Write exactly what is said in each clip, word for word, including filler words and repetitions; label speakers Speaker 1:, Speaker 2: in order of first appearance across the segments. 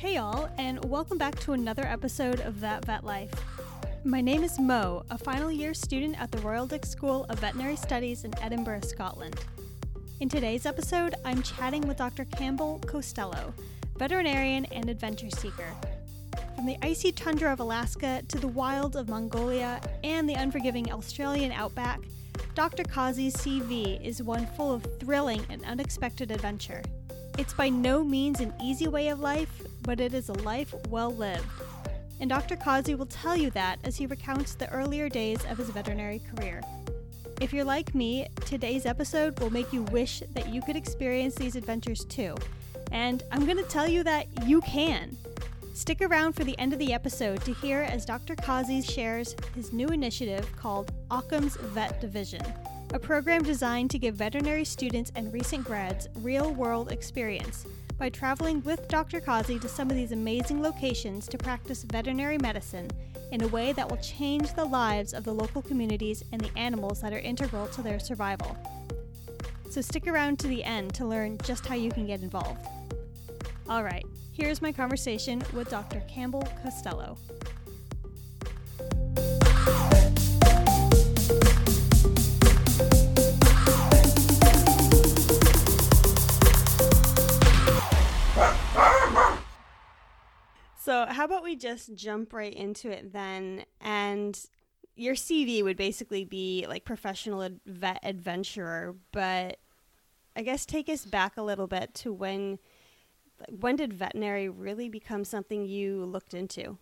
Speaker 1: Hey all, and welcome back to another episode of That Vet Life. My name is Mo, a final year student at the Royal Dick School of Veterinary Studies in Edinburgh, Scotland. In today's episode, I'm chatting with Doctor Campbell Costello, veterinarian and adventure seeker. From the icy tundra of Alaska to the wilds of Mongolia and the unforgiving Australian outback, Doctor Kazi's C V is one full of thrilling and unexpected adventure. It's by no means an easy way of life, but it is a life well lived. And Doctor Kazi will tell you that as he recounts the earlier days of his veterinary career. If you're like me, today's episode will make you wish that you could experience these adventures too. And I'm going to tell you that you can. Stick around for the end of the episode to hear as Doctor Kazi shares his new initiative called Occam's Vet Division, a program designed to give veterinary students and recent grads real-world experience by traveling with Doctor Kazi to some of these amazing locations to practice veterinary medicine in a way that will change the lives of the local communities and the animals that are integral to their survival. So stick around to the end to learn just how you can get involved. All right, here's my conversation with Doctor Campbell Costello. So how about we just jump right into it then, and your C V would basically be like professional ad- vet adventurer, but I guess take us back a little bit to when when did veterinary really become something you looked into?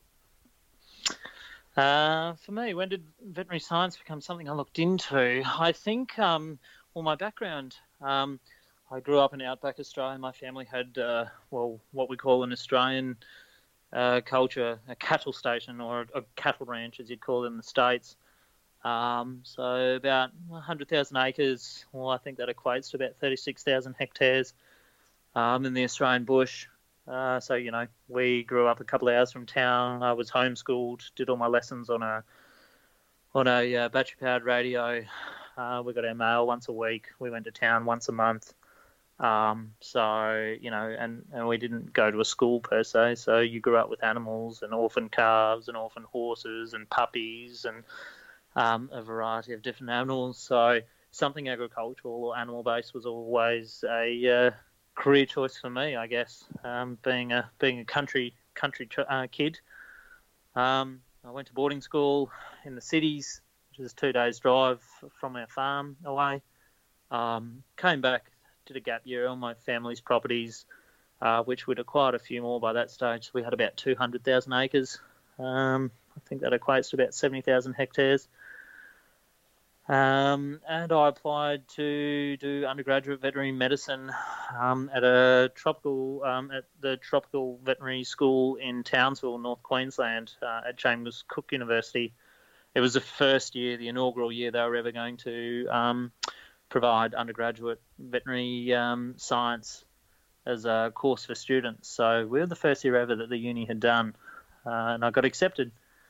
Speaker 2: Uh, for me, when did veterinary science become something I looked into? I think, um, well, my background, um, I grew up in outback Australia. My family had, uh, well, what we call an Australian Uh, culture, a cattle station or a, a cattle ranch, as you'd call it in the States. Um, so about one hundred thousand acres, well, I think that equates to about thirty-six thousand hectares um, in the Australian bush. Uh, so, you know, we grew up a couple of hours from town. I was homeschooled, did all my lessons on a on a uh, battery-powered radio. Uh, we got our mail once a week. We went to town once a month. Um, so, you know, and, and we didn't go to a school per se, so you grew up with animals and orphan calves and orphan horses and puppies and um, a variety of different animals. So something agricultural or animal-based was always a uh, career choice for me, I guess, um, being a being a country country uh, kid. Um, I went to boarding school in the cities, which is two days' drive from our farm away. Um, came back, did a gap year on my family's properties, uh, which we'd acquired a few more by that stage. We had about two hundred thousand acres. Um, I think that equates to about seventy thousand hectares. Um, and I applied to do undergraduate veterinary medicine um, at a tropical um, at the Tropical Veterinary School in Townsville, North Queensland, uh, at James Cook University. It was the first year, the inaugural year they were ever going to um, provide undergraduate veterinary um, science as a course for students. So we were the first year ever that the uni had done, uh, and I got accepted.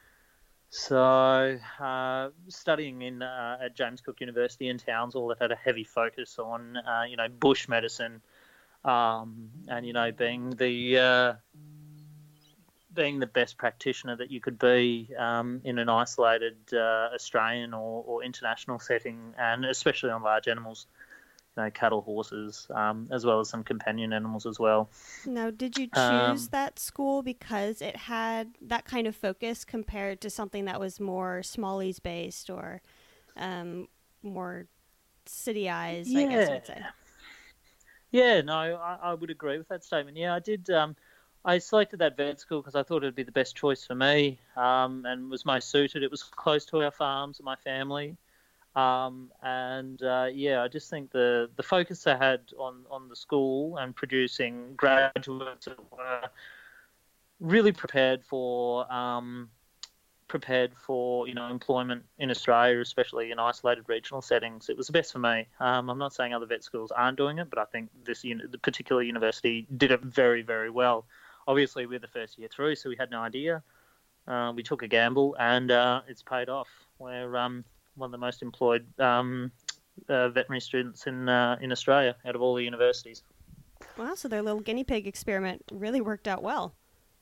Speaker 2: So uh, studying in uh, at James Cook University in Townsville, that had a heavy focus on uh, you know bush medicine, um, and you know being the uh, being the best practitioner that you could be um, in an isolated uh, Australian or, or international setting, and especially on large animals, you know, cattle, horses, um, as well as some companion animals as well.
Speaker 1: Now, did you choose
Speaker 2: Um,
Speaker 1: that school because it had that kind of focus compared to something that was more Smallies based or um, more city-eyes,
Speaker 2: yeah.
Speaker 1: I guess you would say?
Speaker 2: Yeah, no, I, I would agree with that statement. Yeah, I did. Um, I selected that vet school because I thought it would be the best choice for me, um, and was most suited. It was close to our farms and my family. Um, and uh, yeah, I just think the, the focus they had on, on the school and producing graduates that were really prepared for um, prepared for you know employment in Australia, especially in isolated regional settings. It was the best for me. Um, I'm not saying other vet schools aren't doing it, but I think this uni- the particular university did it very, very well. Obviously, we're the first year through, so we had no idea. Uh, we took a gamble, and uh, it's paid off. We're um, one of the most employed um, uh, veterinary students in uh, in Australia out of all the universities.
Speaker 1: Wow, so their little guinea pig experiment really worked out well.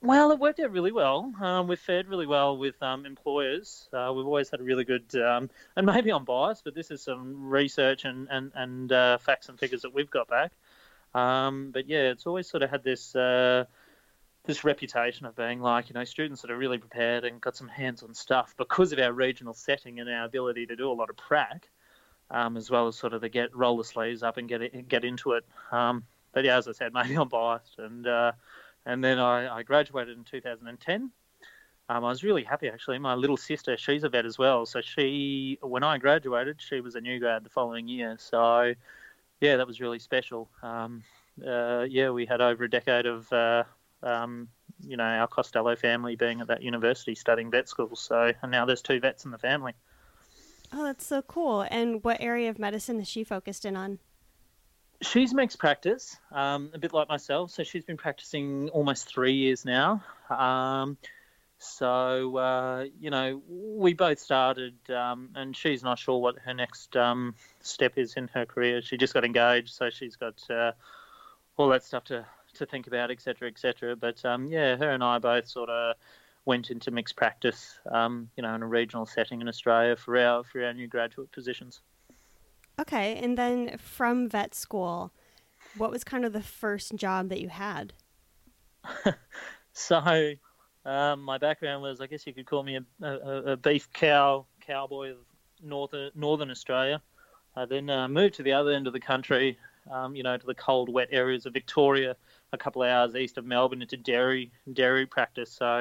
Speaker 2: Well, it worked out really well. Um, we've fared really well with um, employers. Uh, we've always had a really good, um, and maybe I'm biased, but this is some research and and and uh, facts and figures that we've got back. Um, but yeah, it's always sort of had this uh, this reputation of being like, you know, students that are really prepared and got some hands-on stuff because of our regional setting and our ability to do a lot of prac, um, as well as sort of to get roll the sleeves up and get it, get into it. Um, but yeah, as I said, maybe I'm biased, and uh, and then I, I graduated in two thousand ten. Um, I was really happy actually. My little sister, she's a vet as well, so she, when I graduated, she was a new grad the following year. So yeah, that was really special. Um, uh, yeah, we had over a decade of, uh, um, you know, our Costello family being at that university studying vet school. So, and now there's two vets in the family.
Speaker 1: Oh, that's so cool. And what area of medicine is she focused in on?
Speaker 2: She's mixed practice, um, a bit like myself. So she's been practicing almost three years now. Um, so, uh, you know, we both started, um, and she's not sure what her next um, step is in her career. She just got engaged, so she's got uh, all that stuff to, to think about, et cetera, et cetera. But, um, yeah, her and I both sort of went into mixed practice, um, you know, in a regional setting in Australia for our for our new graduate positions.
Speaker 1: Okay, and then from vet school, what was kind of the first job that you had?
Speaker 2: So um, my background was, I guess you could call me a, a, a beef cow cowboy of northern northern Australia. I then uh, moved to the other end of the country, um, you know, to the cold, wet areas of Victoria, a couple of hours east of Melbourne, into dairy dairy practice. So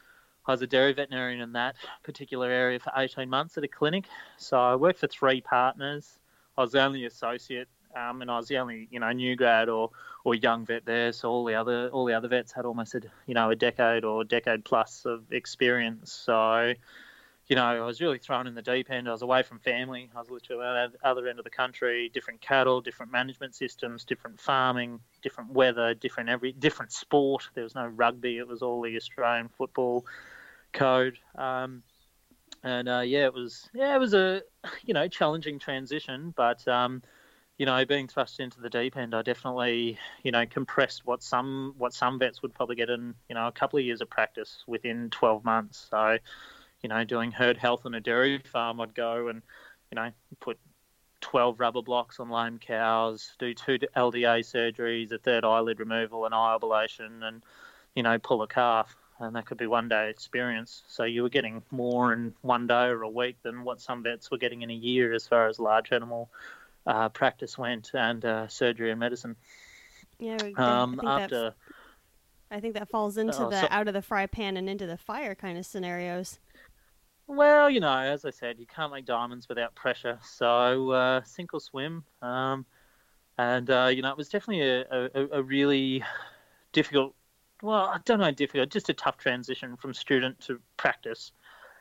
Speaker 2: I was a dairy veterinarian in that particular area for eighteen months at a clinic. So I worked for three partners. I was the only associate, um, and I was the only, you know, new grad or, or young vet there. So all the other all the other vets had almost a, you know, a decade or decade plus of experience. So, you know, I was really thrown in the deep end. I was away from family. I was literally at the other end of the country. Different cattle, different management systems, different farming, different weather, different every different sport. There was no rugby. It was all the Australian football code. Um, And uh, yeah, it was yeah, it was a you know challenging transition, but um, you know, being thrust into the deep end, I definitely you know compressed what some what some vets would probably get in you know a couple of years of practice within twelve months. So, you know, doing herd health on a dairy farm, I'd go and you know put twelve rubber blocks on lame cows, do two L D A surgeries, a third eyelid removal, an eye ablation, and you know pull a calf. And that could be one day experience. So you were getting more in one day or a week than what some vets were getting in a year as far as large animal uh, practice went and uh, surgery and medicine.
Speaker 1: Yeah, I
Speaker 2: Um,
Speaker 1: think
Speaker 2: after,
Speaker 1: that I think that falls into
Speaker 2: oh,
Speaker 1: the
Speaker 2: so,
Speaker 1: out of the fry pan and into the fire kind of scenarios.
Speaker 2: well, you know, as I said, you can't make diamonds without pressure. So uh, sink or swim. Um, and, uh, you know, it was definitely a, a, a really difficult Well, I don't know, difficult, just a tough transition from student to practice,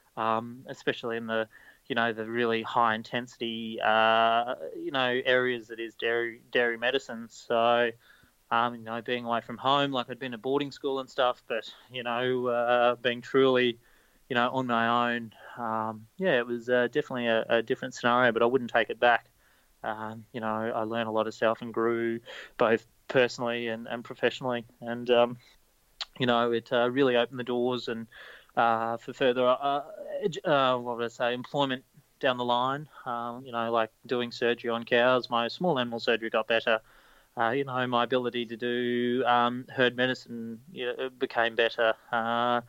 Speaker 2: um, especially in the, you know, the really high intensity, uh, you know, areas that is dairy dairy medicine. So, um, you know, being away from home, like I'd been at boarding school and stuff, but, you know, uh, being truly, you know, on my own, um, yeah, it was uh, definitely a, a different scenario, but I wouldn't take it back. Um, you know, I learned a lot of stuff and grew both personally and, and professionally. And, um, you know, it uh, really opened the doors and uh, for further, uh, uh, what would I say, employment down the line. Um, you know, like doing surgery on cows. My small animal surgery got better. Uh, you know, my ability to do um, herd medicine you know, became better. Uh,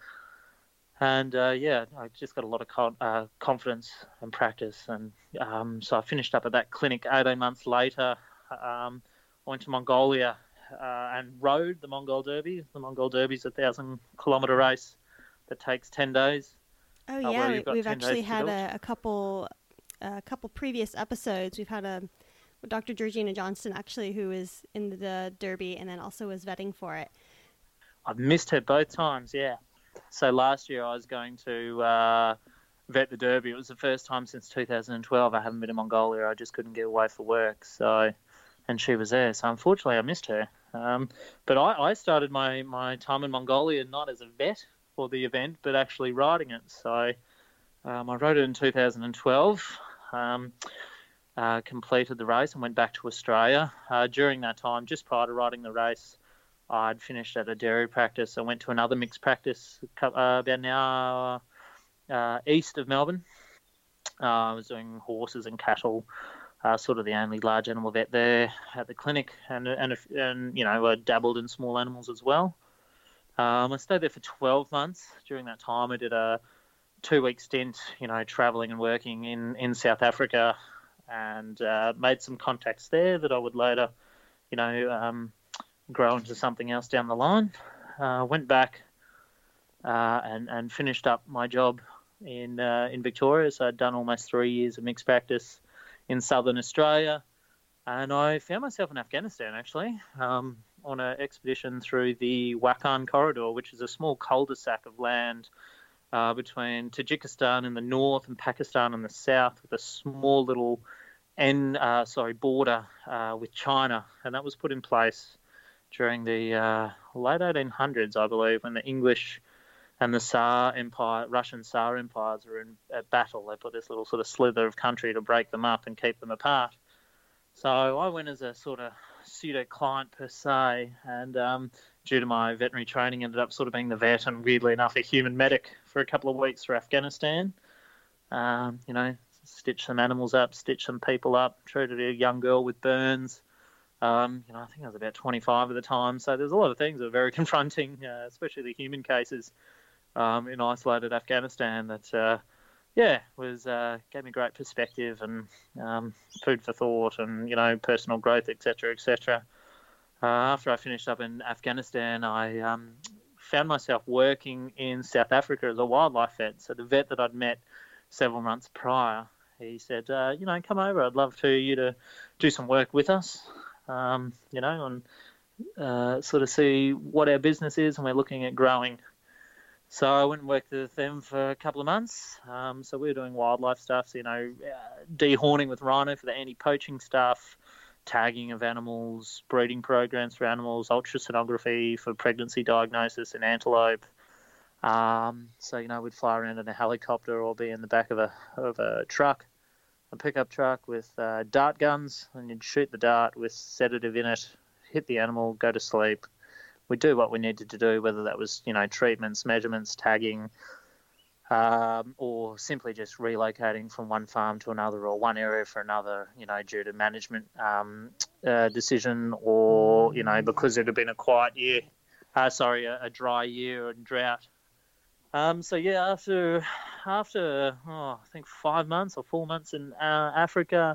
Speaker 2: and uh, yeah, I just got a lot of con- uh, confidence and practice. And um, so I finished up at that clinic eighteen months later. Um, I went to Mongolia uh, and rode the Mongol Derby. The Mongol Derby is a thousand kilometre race that takes ten days.
Speaker 1: Oh
Speaker 2: Uh,
Speaker 1: yeah,
Speaker 2: where
Speaker 1: we,
Speaker 2: you've got
Speaker 1: we've
Speaker 2: ten
Speaker 1: actually
Speaker 2: days to
Speaker 1: had
Speaker 2: do it.
Speaker 1: a, a couple, a couple previous episodes. We've had a Doctor Georgina Johnston actually, who was in the Derby and then also was vetting for it.
Speaker 2: I've missed her both times, yeah. So last year I was going to uh, vet the Derby. It was the first time since two thousand twelve I haven't been to Mongolia. I just couldn't get away for work. So, and she was there. So unfortunately I missed her. Um, but I, I started my, my time in Mongolia not as a vet for the event, but actually riding it. So um, I rode it in two thousand twelve. Um, uh, completed the race and went back to Australia. Uh, during that time, just prior to riding the race, I'd finished at a dairy practice. I went to another mixed practice uh, about an hour uh, east of Melbourne. Uh, I was doing horses and cattle, uh, sort of the only large animal vet there at the clinic, and and and you know I dabbled in small animals as well. Um, I stayed there for twelve months. During that time, I did a two-week stint, you know, travelling and working in, in South Africa, and uh, made some contacts there that I would later, you know, um, grow into something else down the line. Uh, went back uh, and and finished up my job in uh, in Victoria. So I'd done almost three years of mixed practice in southern Australia, and I found myself in Afghanistan actually um, on an expedition through the Wakhan corridor, which is a small cul-de-sac of land uh, between Tajikistan in the north and Pakistan in the south, with a small little end, uh, sorry, border uh, with China, and that was put in place during the uh, late eighteen hundreds, I believe, when the English and the Tsar Empire, Russian Tsar empires were in at battle. They put this little sort of slither of country to break them up and keep them apart. So I went as a sort of pseudo-client per se, and um, due to my veterinary training, ended up sort of being the vet and, weirdly enough, a human medic for a couple of weeks through Afghanistan. Um, you know, stitched some animals up, stitched some people up, treated a young girl with burns. Um, you know, I think I was about twenty-five at the time, so there's a lot of things that were very confronting, uh, especially the human cases um, in isolated Afghanistan that, uh, yeah, was uh, gave me great perspective and um, food for thought and, you know, personal growth, et cetera, et cetera. Uh, after I finished up in Afghanistan, I um, found myself working in South Africa as a wildlife vet. So the vet that I'd met several months prior, he said, uh, you know, come over. I'd love for you to do some work with us. Um, you know, and uh, sort of see what our business is, and we're looking at growing. So I went and worked with them for a couple of months. Um, so we were doing wildlife stuff, so, you know, uh, dehorning with rhino for the anti-poaching stuff, tagging of animals, breeding programs for animals, ultrasonography for pregnancy diagnosis in antelope. Um, so, you know, we'd fly around in a helicopter or be in the back of a of a truck. A pickup truck with uh, dart guns, and you'd shoot the dart with sedative in it, hit the animal, go to sleep. We'd do what we needed to do, whether that was, you know, treatments, measurements, tagging, um, or simply just relocating from one farm to another or one area for another, you know, due to management um, uh, decision or, you know, because it had been a quiet year, uh, sorry, a, a dry year and drought. Um, so yeah, after after oh, I think five months or four months in uh, Africa,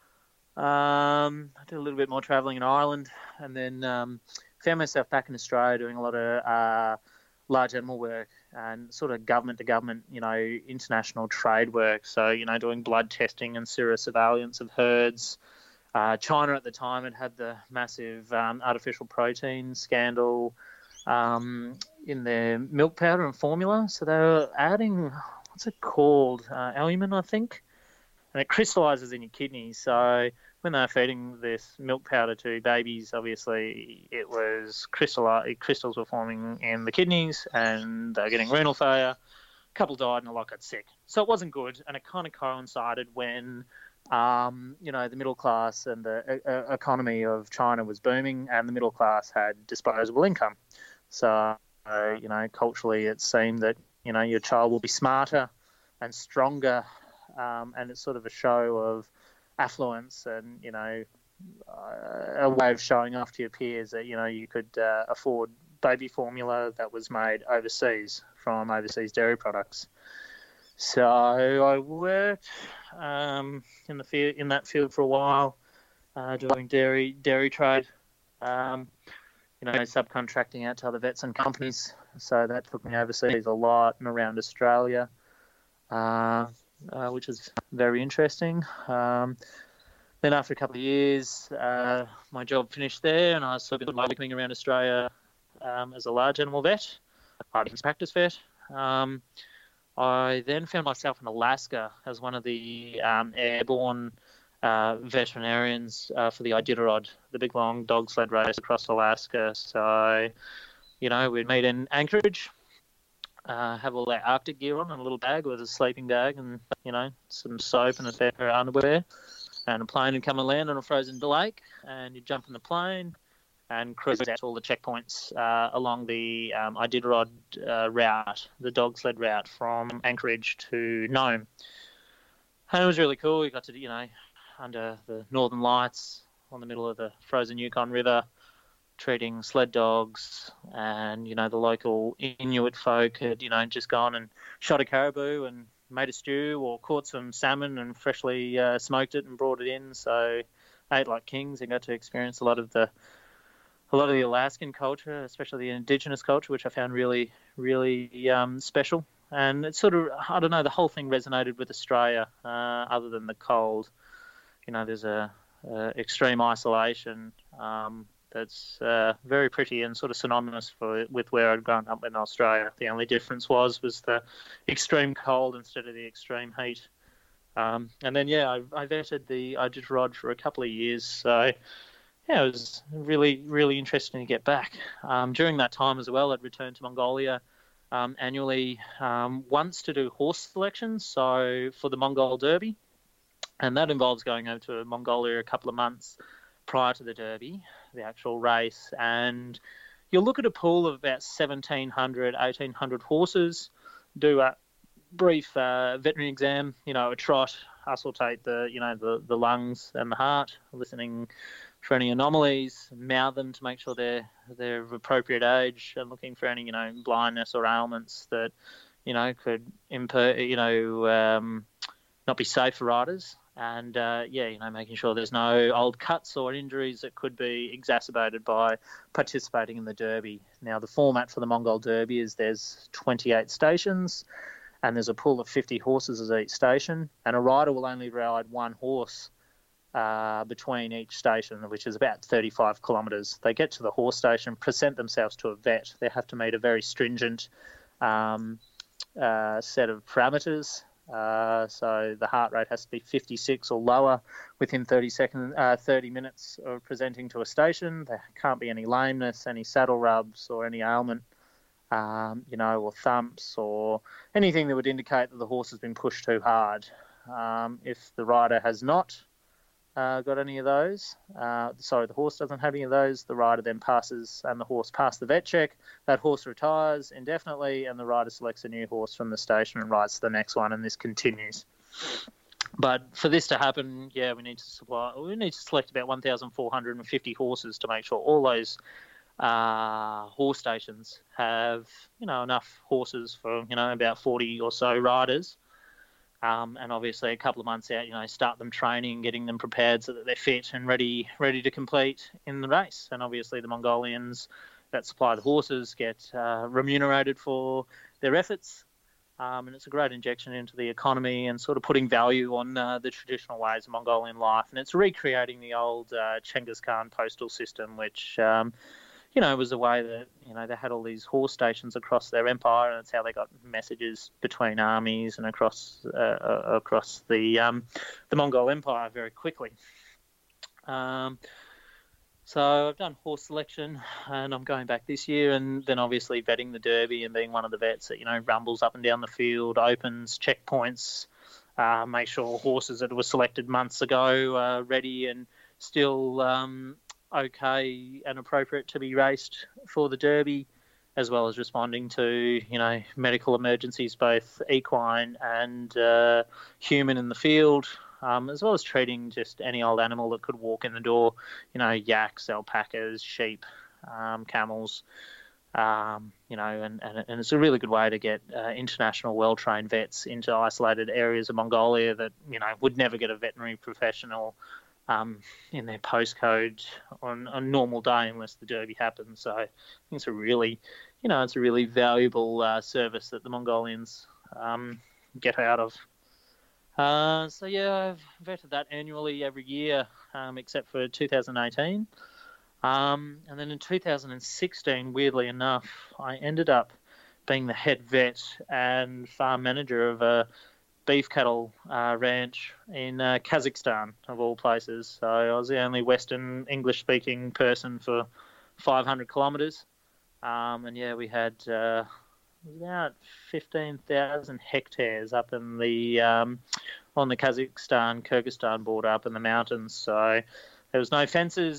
Speaker 2: um, I did a little bit more travelling in Ireland, and then um, found myself back in Australia doing a lot of uh, large animal work and sort of government to government, you know, international trade work. So, you know, doing blood testing and serosurveillance of herds. Uh, China at the time had had the massive um, artificial protein scandal um, in their milk powder and formula. So they were adding, what's it called, uh, albumin, I think, and it crystallises in your kidneys. So when they were feeding this milk powder to babies, obviously it was crystal crystals were forming in the kidneys, and they were getting renal failure. A couple died and a lot got sick. So it wasn't good, and it kind of coincided when Um, you know, the middle class and the uh, economy of China was booming, and the middle class had disposable income. So, uh, you know, culturally it seemed that, you know, your child will be smarter and stronger, um, and it's sort of a show of affluence and, you know, uh, a way of showing off to your peers that, you know, you could uh, afford baby formula that was made overseas from overseas dairy products. So I worked um, in the field, in that field for a while, uh, doing dairy dairy trade, um, you know, subcontracting out to other vets and companies. So that took me overseas a lot and around Australia, uh, uh, which is very interesting. Um, then after a couple of years, uh, my job finished there, and I was sort of looking around Australia um, as a large animal vet, a practice vet. Um, I then found myself in Alaska as one of the um, airborne uh, veterinarians uh, for the Iditarod, the big long dog sled race across Alaska. So, you know, we'd meet in Anchorage, uh, have all our Arctic gear on and a little bag with a sleeping bag and, you know, some soap and a fair pair of underwear. And a plane would come and land on a frozen lake, and you'd jump in the plane, and cruised out to all the checkpoints uh, along the um, Iditarod uh, route, the dog sled route from Anchorage to Nome. And it was really cool. We got to, you know, under the Northern Lights on the middle of the frozen Yukon River, treating sled dogs, and, you know, the local Inuit folk had, you know, just gone and shot a caribou and made a stew or caught some salmon and freshly uh, smoked it and brought it in. So ate like kings and got to experience a lot of the a lot of the Alaskan culture, especially the indigenous culture, which I found really, really um, special. And it's sort of, I don't know, the whole thing resonated with Australia, uh, other than the cold. You know, there's a, a extreme isolation um, that's uh, very pretty and sort of synonymous for with where I'd grown up in Australia. The only difference was was the extreme cold instead of the extreme heat. Um, and then, yeah, I, I vetted the Iditarod for a couple of years, so yeah, it was really, really interesting to get back. Um, during that time as well, I'd returned to Mongolia um, annually um, once to do horse selections, so for the Mongol Derby, and that involves going over to Mongolia a couple of months prior to the Derby, the actual race, and you'll look at a pool of about seventeen hundred, eighteen hundred horses, do a brief uh, veterinary exam, you know, a trot, auscultate the, you know, the, the lungs and the heart, listening for any anomalies, mount them to make sure they're they're of appropriate age, and looking for any, you know, blindness or ailments that, you know, could imper, you know, um, not be safe for riders. And uh, yeah, you know, making sure there's no old cuts or injuries that could be exacerbated by participating in the Derby. Now, the format for the Mongol Derby is there's twenty-eight stations, and there's a pool of fifty horses at each station, and a rider will only ride one horse Uh, between each station, which is about thirty-five kilometres. They get to the horse station, present themselves to a vet. They have to meet a very stringent um, uh, set of parameters. Uh, so the heart rate has to be fifty-six or lower within thirty seconds, uh, thirty minutes of presenting to a station. There can't be any lameness, any saddle rubs, or any ailment, um, you know, or thumps, or anything that would indicate that the horse has been pushed too hard. Um, if the rider has not Uh, got any of those. Uh, sorry, the horse doesn't have any of those. The rider then passes, and the horse passed the vet check. That horse retires indefinitely, and the rider selects a new horse from the station and rides to the next one, and this continues. But for this to happen, yeah, we need to supply. We need to select about one thousand four hundred fifty horses to make sure all those uh, horse stations have, you know, enough horses for, you know, about forty or so riders. Um, and obviously a couple of months out, you know, start them training, getting them prepared so that they're fit and ready ready to compete in the race. And obviously the Mongolians that supply the horses get uh, remunerated for their efforts. Um, and it's a great injection into the economy and sort of putting value on uh, the traditional ways of Mongolian life. And it's recreating the old uh, Genghis Khan postal system, which... Um, you know, it was a way that, you know, they had all these horse stations across their empire, and it's how they got messages between armies and across uh, across the um, the Mongol Empire very quickly. Um, so I've done horse selection, and I'm going back this year, and then obviously vetting the Derby and being one of the vets that, you know, rumbles up and down the field, opens, checkpoints, uh, make sure horses that were selected months ago are ready and still... Um, okay and appropriate to be raced for the Derby, as well as responding to, you know, medical emergencies, both equine and uh, human in the field, um, as well as treating just any old animal that could walk in the door, you know, yaks, alpacas, sheep, um, camels, um, you know, and, and, and it's a really good way to get uh, international well-trained vets into isolated areas of Mongolia that, you know, would never get a veterinary professional Um, in their postcode on a normal day unless the Derby happens. So I think it's a really, you know, it's a really valuable uh, service that the Mongolians um, get out of. Uh, so yeah, I've vetted that annually every year, um, except for two thousand eighteen. Um, and then in two thousand sixteen, weirdly enough, I ended up being the head vet and farm manager of a beef cattle uh, ranch in uh, Kazakhstan, of all places. So I was the only Western English-speaking person for five hundred kilometres. Um, and yeah, we had uh, about fifteen thousand hectares up in the um, on the Kazakhstan-Kyrgyzstan border, up in the mountains. So there was no fences,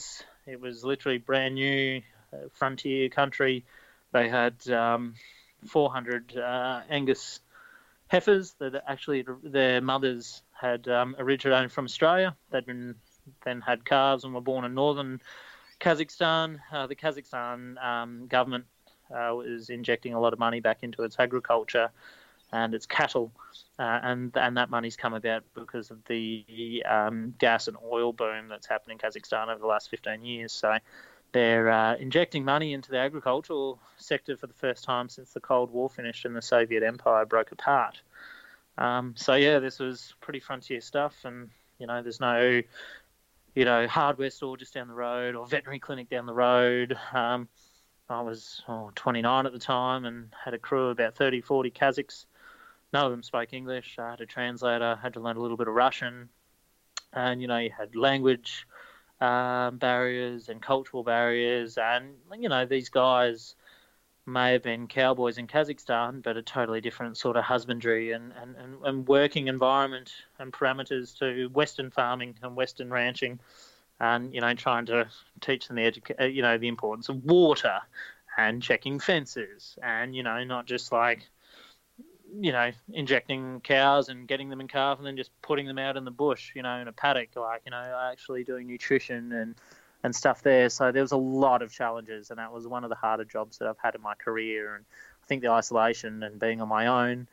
Speaker 2: It was literally brand new, uh, frontier country. They had um, four hundred uh, Angus heifers that actually their mothers had um, originated from Australia. They'd been then had calves and were born in northern Kazakhstan. Uh, the Kazakhstan um, government uh, was injecting a lot of money back into its agriculture and its cattle, uh, and and that money's come about because of the um, gas and oil boom that's happened in Kazakhstan over the last fifteen years. So they're uh, injecting money into the agricultural sector for the first time since the Cold War finished and the Soviet Empire broke apart. Um, so yeah, this was pretty frontier stuff, and you know, there's no, you know, hardware store just down the road or veterinary clinic down the road. Um, I was oh, twenty-nine at the time and had a crew of about thirty, forty Kazakhs. None of them spoke English. I had a translator, had to learn a little bit of Russian, and you know, you had language um, barriers and cultural barriers, and you know, these guys may have been cowboys in Kazakhstan, but a totally different sort of husbandry and, and, and, and working environment and parameters to Western farming and Western ranching, and you know, trying to teach them the educa- you know, the importance of water and checking fences, and you know, not just like, you know, injecting cows and getting them in calf and then just putting them out in the bush, you know, in a paddock, like, you know, actually doing nutrition and, and stuff there. So there was a lot of challenges, and that was one of the harder jobs that I've had in my career. And I think the isolation and being on my own,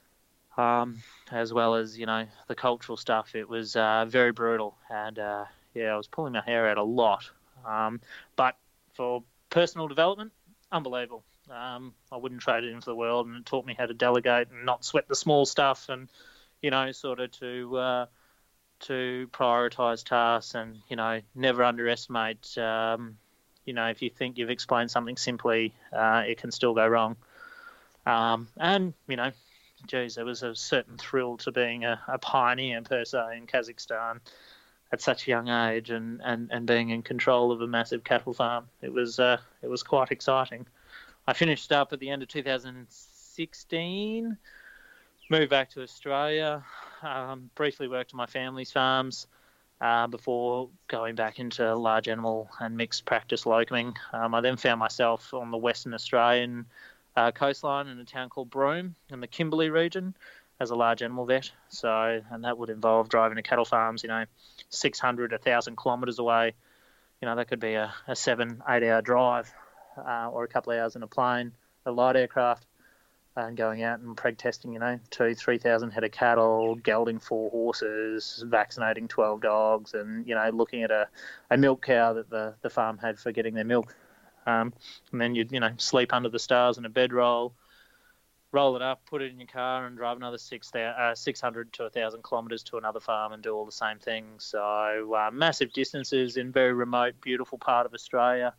Speaker 2: um, as well as, you know, the cultural stuff, it was uh, very brutal. And, uh, yeah, I was pulling my hair out a lot. Um, but for personal development, unbelievable. Um, I wouldn't trade it into the world, and it taught me how to delegate and not sweat the small stuff, and you know, sort of to uh, to prioritise tasks, and you know, never underestimate. Um, you know, if you think you've explained something simply, uh, it can still go wrong. Um, and you know, geez, there was a certain thrill to being a, a pioneer per se in Kazakhstan at such a young age, and, and, and being in control of a massive cattle farm. It was uh, it was quite exciting. I finished up at the end of two thousand sixteen, moved back to Australia, um, briefly worked on my family's farms uh, before going back into large animal and mixed practice locoming. Um, I then found myself on the Western Australian uh, coastline in a town called Broome in the Kimberley region as a large animal vet. So, and that would involve driving to cattle farms, you know, six hundred, one thousand kilometres away. You know, that could be a, a seven, eight hour drive. Uh, or a couple of hours in a plane, a light aircraft, and going out and preg testing, you know, two, three thousand head of cattle, gelding four horses, vaccinating twelve dogs, and you know, looking at a, a milk cow that the, the farm had for getting their milk, um, and then you'd you know sleep under the stars in a bedroll, roll it up, put it in your car, and drive another six uh, six hundred to a thousand kilometres to another farm and do all the same thing. So uh, massive distances in very remote, beautiful part of Australia.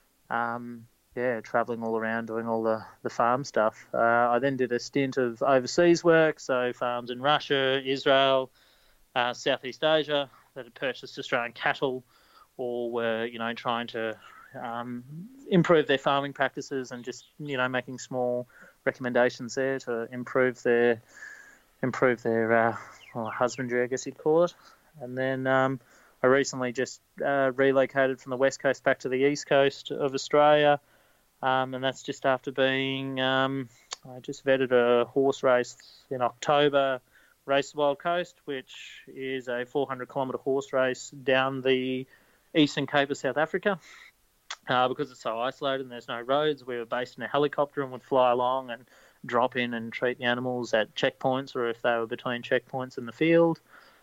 Speaker 2: Um, yeah, travelling all around doing all the, the farm stuff. Uh, I then did a stint of overseas work, so farms in Russia, Israel, uh, Southeast Asia that had purchased Australian cattle or were, you know, trying to um, improve their farming practices and just, you know, making small recommendations there to improve their improve their uh, well, husbandry, I guess you'd call it. And then um, I recently just uh, relocated from the West Coast back to the East Coast of Australia, um, and that's just after being, um, I just vetted a horse race in October, Race the Wild Coast, which is a four hundred kilometre horse race down the Eastern Cape of South Africa. Uh, because it's so isolated and there's no roads, we were based in a helicopter and would fly along and drop in and treat the animals at checkpoints or if they were between checkpoints in the field.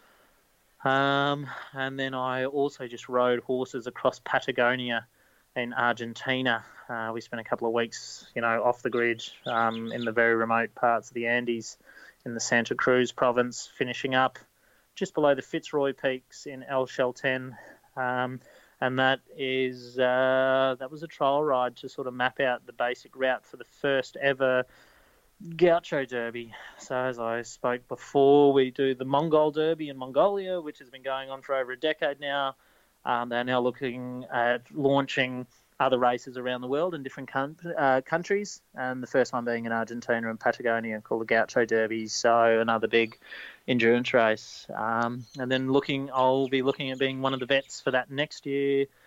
Speaker 2: Um, and then I also just rode horses across Patagonia in Argentina. Uh, we spent a couple of weeks, you know, off the grid um, in the very remote parts of the Andes in the Santa Cruz province, finishing up just below the Fitzroy Peaks in El Chaltén. Um, and that is uh, that was a trial ride to sort of map out the basic route for the first ever Gaucho Derby. So as I spoke before, we do the Mongol Derby in Mongolia, which has been going on for over a decade now. Um, they're now looking at launching other races around the world in different com- uh, countries, and the first one being in Argentina and Patagonia called the Gaucho Derby, so another big endurance race. Um, and then looking, I'll be looking at being one of the vets for that next year,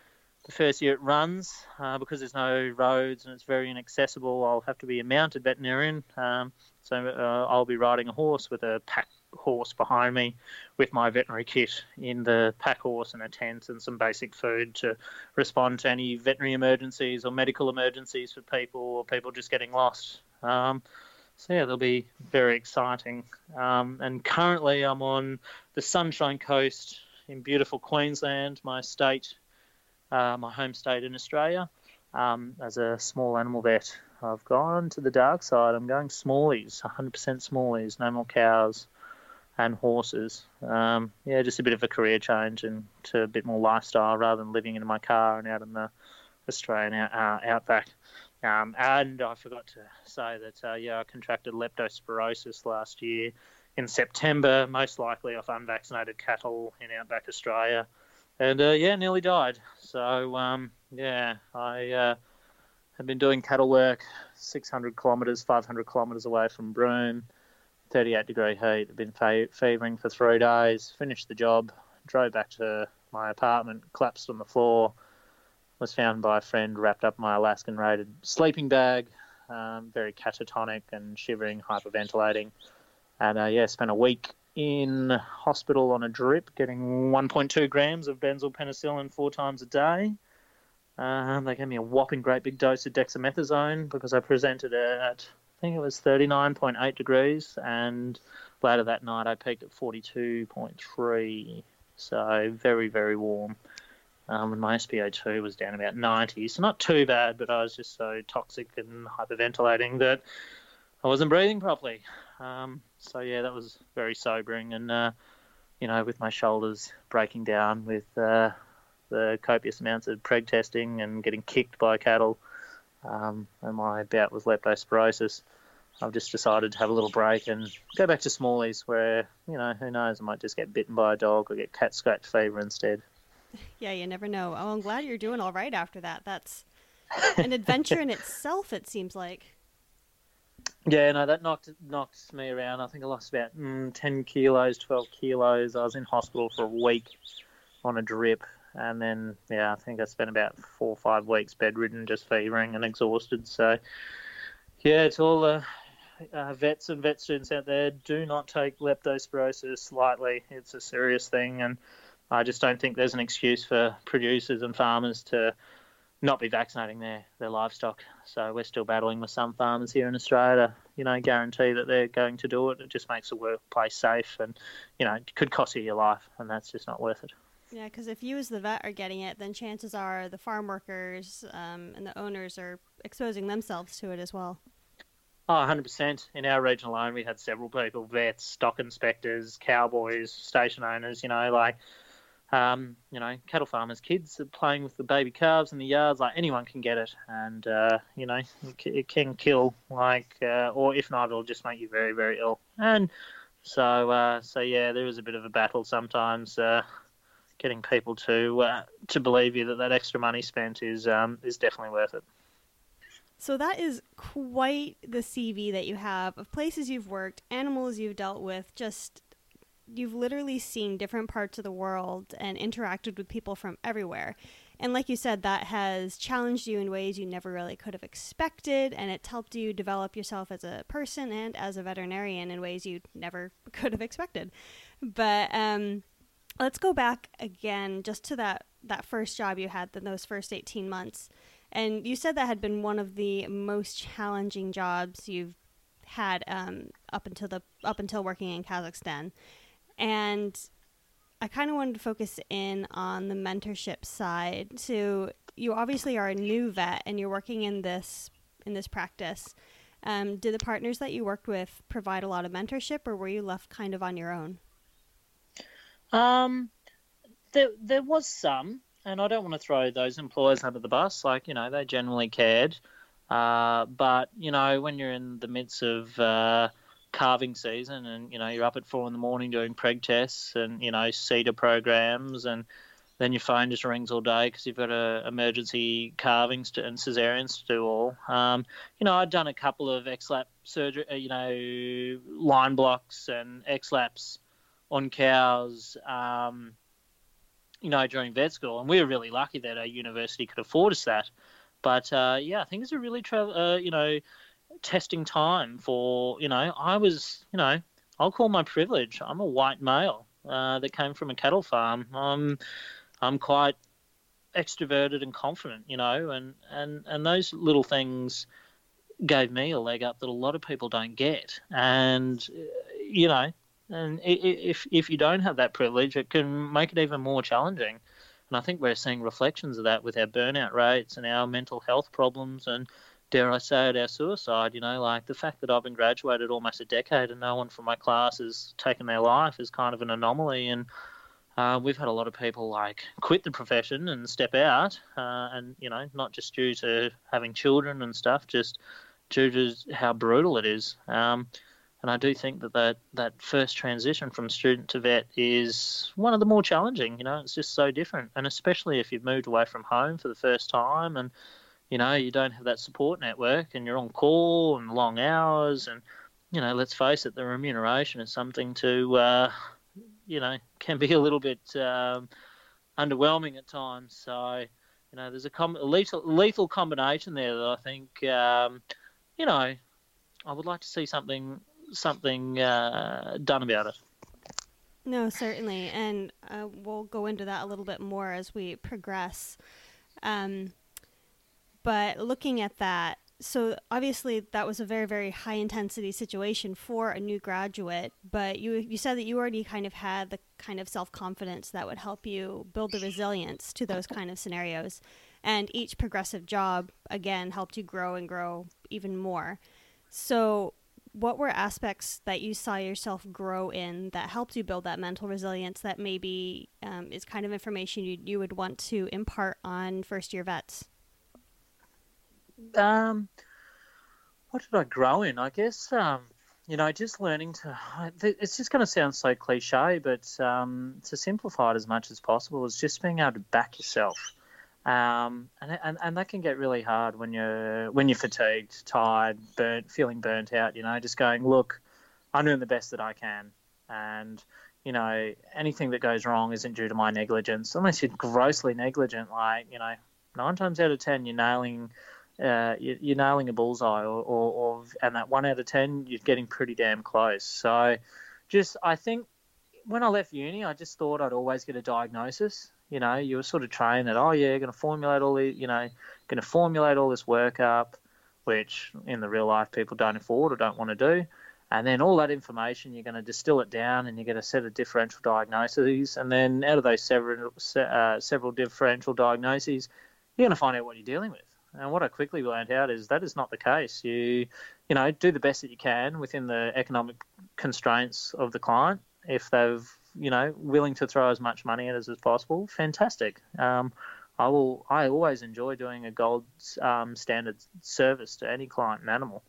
Speaker 2: the first year it runs, uh, because there's no roads and it's very inaccessible, I'll have to be a mounted veterinarian. Um, so uh, I'll be riding a horse with a pack horse behind me with my veterinary kit in the pack horse and a tent and some basic food to respond to any veterinary emergencies or medical emergencies for people or people just getting lost. Um, so yeah, they'll be very exciting. Um, and currently I'm on the Sunshine Coast in beautiful Queensland, my state, uh, my home state in Australia, um, as a small animal vet. I've gone to the dark side. I'm going smallies, one hundred percent smallies, no more cows and horses. Um, yeah, just a bit of a career change and to a bit more lifestyle rather than living in my car and out in the Australian out, uh, outback. Um, and I forgot to say that, uh, yeah, I contracted leptospirosis last year in September, most likely off unvaccinated cattle in outback Australia. And, uh, yeah, nearly died. So, um, yeah, I uh, have been doing cattle work six hundred kilometres, five hundred kilometres away from Broome, thirty-eight degree heat. I've been fe- fevering for three days, finished the job, drove back to my apartment, collapsed on the floor, was found by a friend wrapped up in my Alaskan rated sleeping bag, um, very catatonic and shivering, hyperventilating. And, uh, yeah, spent a week in hospital on a drip, getting one point two grams of benzylpenicillin four times a day. Um, they gave me a whopping great big dose of dexamethasone because I presented at, I think it was thirty-nine point eight degrees, and later that night I peaked at forty-two point three, so very, very warm. Um, and my S p O two was down about ninety, so not too bad, but I was just so toxic and hyperventilating that I wasn't breathing properly. Um, so, yeah, that was very sobering, and, uh, you know, with my shoulders breaking down with uh, the copious amounts of preg testing and getting kicked by cattle, um, and my bout with leptospirosis, I've just decided to have a little break and go back to smallies where, you know, who knows, I might just get bitten by a dog or get cat scratch fever instead.
Speaker 1: Yeah, you never know. Oh, I'm glad you're doing all right after that. That's an adventure in itself, it seems like.
Speaker 2: Yeah, no, that knocked knocked me around. I think I lost about mm, ten kilos, twelve kilos. I was in hospital for a week on a drip. And then, yeah, I think I spent about four or five weeks bedridden, just fevering and exhausted. So, yeah, to all the uh, vets and vet students out there, do not take leptospirosis lightly. It's a serious thing, and I just don't think there's an excuse for producers and farmers to not be vaccinating their, their livestock. So we're still battling with some farmers here in Australia to, you know, guarantee that they're going to do it. It just makes the workplace safe and, you know, it could cost you your life, and that's just not worth it.
Speaker 1: Yeah, because if you as the vet are getting it, then chances are the farm workers um, and the owners are exposing themselves to it as well.
Speaker 2: Oh, one hundred percent. In our region alone, we had several people, vets, stock inspectors, cowboys, station owners, you know, like, um, you know, cattle farmers' kids are playing with the baby calves in the yards. Like, anyone can get it. And, uh, you know, it can kill, like, uh, or if not, it'll just make you very, very ill. And so, uh, so yeah, there is a bit of a battle sometimes, uh, getting people to uh, to believe you that that extra money spent is um, is definitely worth it.
Speaker 1: So that is quite the C V that you have of places you've worked, animals you've dealt with, just you've literally seen different parts of the world and interacted with people from everywhere. And like you said, that has challenged you in ways you never really could have expected, and it's helped you develop yourself as a person and as a veterinarian in ways you never could have expected. But um let's go back again just to that, that first job you had, in those first eighteen months. And you said that had been one of the most challenging jobs you've had um, up until the up until working in Kazakhstan. And I kind of wanted to focus in on the mentorship side. So you obviously are a new vet and you're working in this in this practice. Um, did the partners that you worked with provide a lot of mentorship, or were you left kind of on your own?
Speaker 2: Um, there there was some, and I don't want to throw those employers under the bus. Like, you know, they generally cared. Uh, but, you know, when you're in the midst of uh, calving season and, you know, you're up at four in the morning doing preg tests and, you know, CEDA programs, and then your phone just rings all day because you've got a emergency calvings to, and cesareans to do all. Um, you know, I'd done a couple of X LAP surgery, you know, line blocks and X LAPs on cows, um, you know, during vet school. And we were really lucky that our university could afford us that. But, uh, yeah, things are really, tra- uh, you know, testing time for, you know, I was, you know, I'll call my privilege. I'm a white male uh, that came from a cattle farm. I'm, I'm quite extroverted and confident, you know, and, and, and those little things gave me a leg up that a lot of people don't get. And, you know, and if if you don't have that privilege, it can make it even more challenging. And I think we're seeing reflections of that with our burnout rates and our mental health problems and, dare I say it, our suicide. You know, like the fact that I've been graduated almost a decade and no one from my class has taken their life is kind of an anomaly. And uh, we've had a lot of people like quit the profession and step out, uh, and you know, not just due to having children and stuff, just due to how brutal it is. Um, and I do think that, that that first transition from student to vet is one of the more challenging. You know, it's just so different, and especially if you've moved away from home for the first time, and you know, you don't have that support network, and you're on call and long hours, and you know, let's face it, the remuneration is something to uh, you know, can be a little bit um, underwhelming at times. So, you know, there's a, com- a lethal, lethal combination there that I think, um, you know, I would like to see something something uh, done about it.
Speaker 1: No, certainly, and uh, we'll go into that a little bit more as we progress. Um, but looking at that, so obviously that was a very, very high intensity situation for a new graduate, but you you said that you already kind of had the kind of self-confidence that would help you build the resilience to those kind of scenarios. And each progressive job, again, helped you grow and grow even more. So what were aspects that you saw yourself grow in that helped you build that mental resilience that maybe um, is kind of information you, you would want to impart on first-year vets?
Speaker 2: Um, what did I grow in? I guess, um, you know, just learning to, it's just going to sound so cliche, but um, to simplify it as much as possible is just being able to back yourself. Um, and, and and that can get really hard when you're when you're fatigued, tired, burnt, feeling burnt out. You know, just going, look, I'm doing the best that I can, and you know, anything that goes wrong isn't due to my negligence, unless you're grossly negligent. Like, you know, nine times out of ten, you're nailing, uh, you're nailing a bullseye, or, or, or and that one out of ten, you're getting pretty damn close. So, just I think when I left uni, I just thought I'd always get a diagnosis. You know, you were sort of trained that, oh, yeah, you're going to formulate all the, you know, going to formulate all this work up, which in the real life people don't afford or don't want to do. And then all that information, you're going to distill it down and you're going to set a differential diagnoses. And then out of those several, uh, several differential diagnoses, you're going to find out what you're dealing with. And what I quickly learned out is that is not the case. You, you know, do the best that you can within the economic constraints of the client. If they've, you know, willing to throw as much money at us as possible, fantastic. Um, I will. I always enjoy doing a gold um, standard service to any client and animal,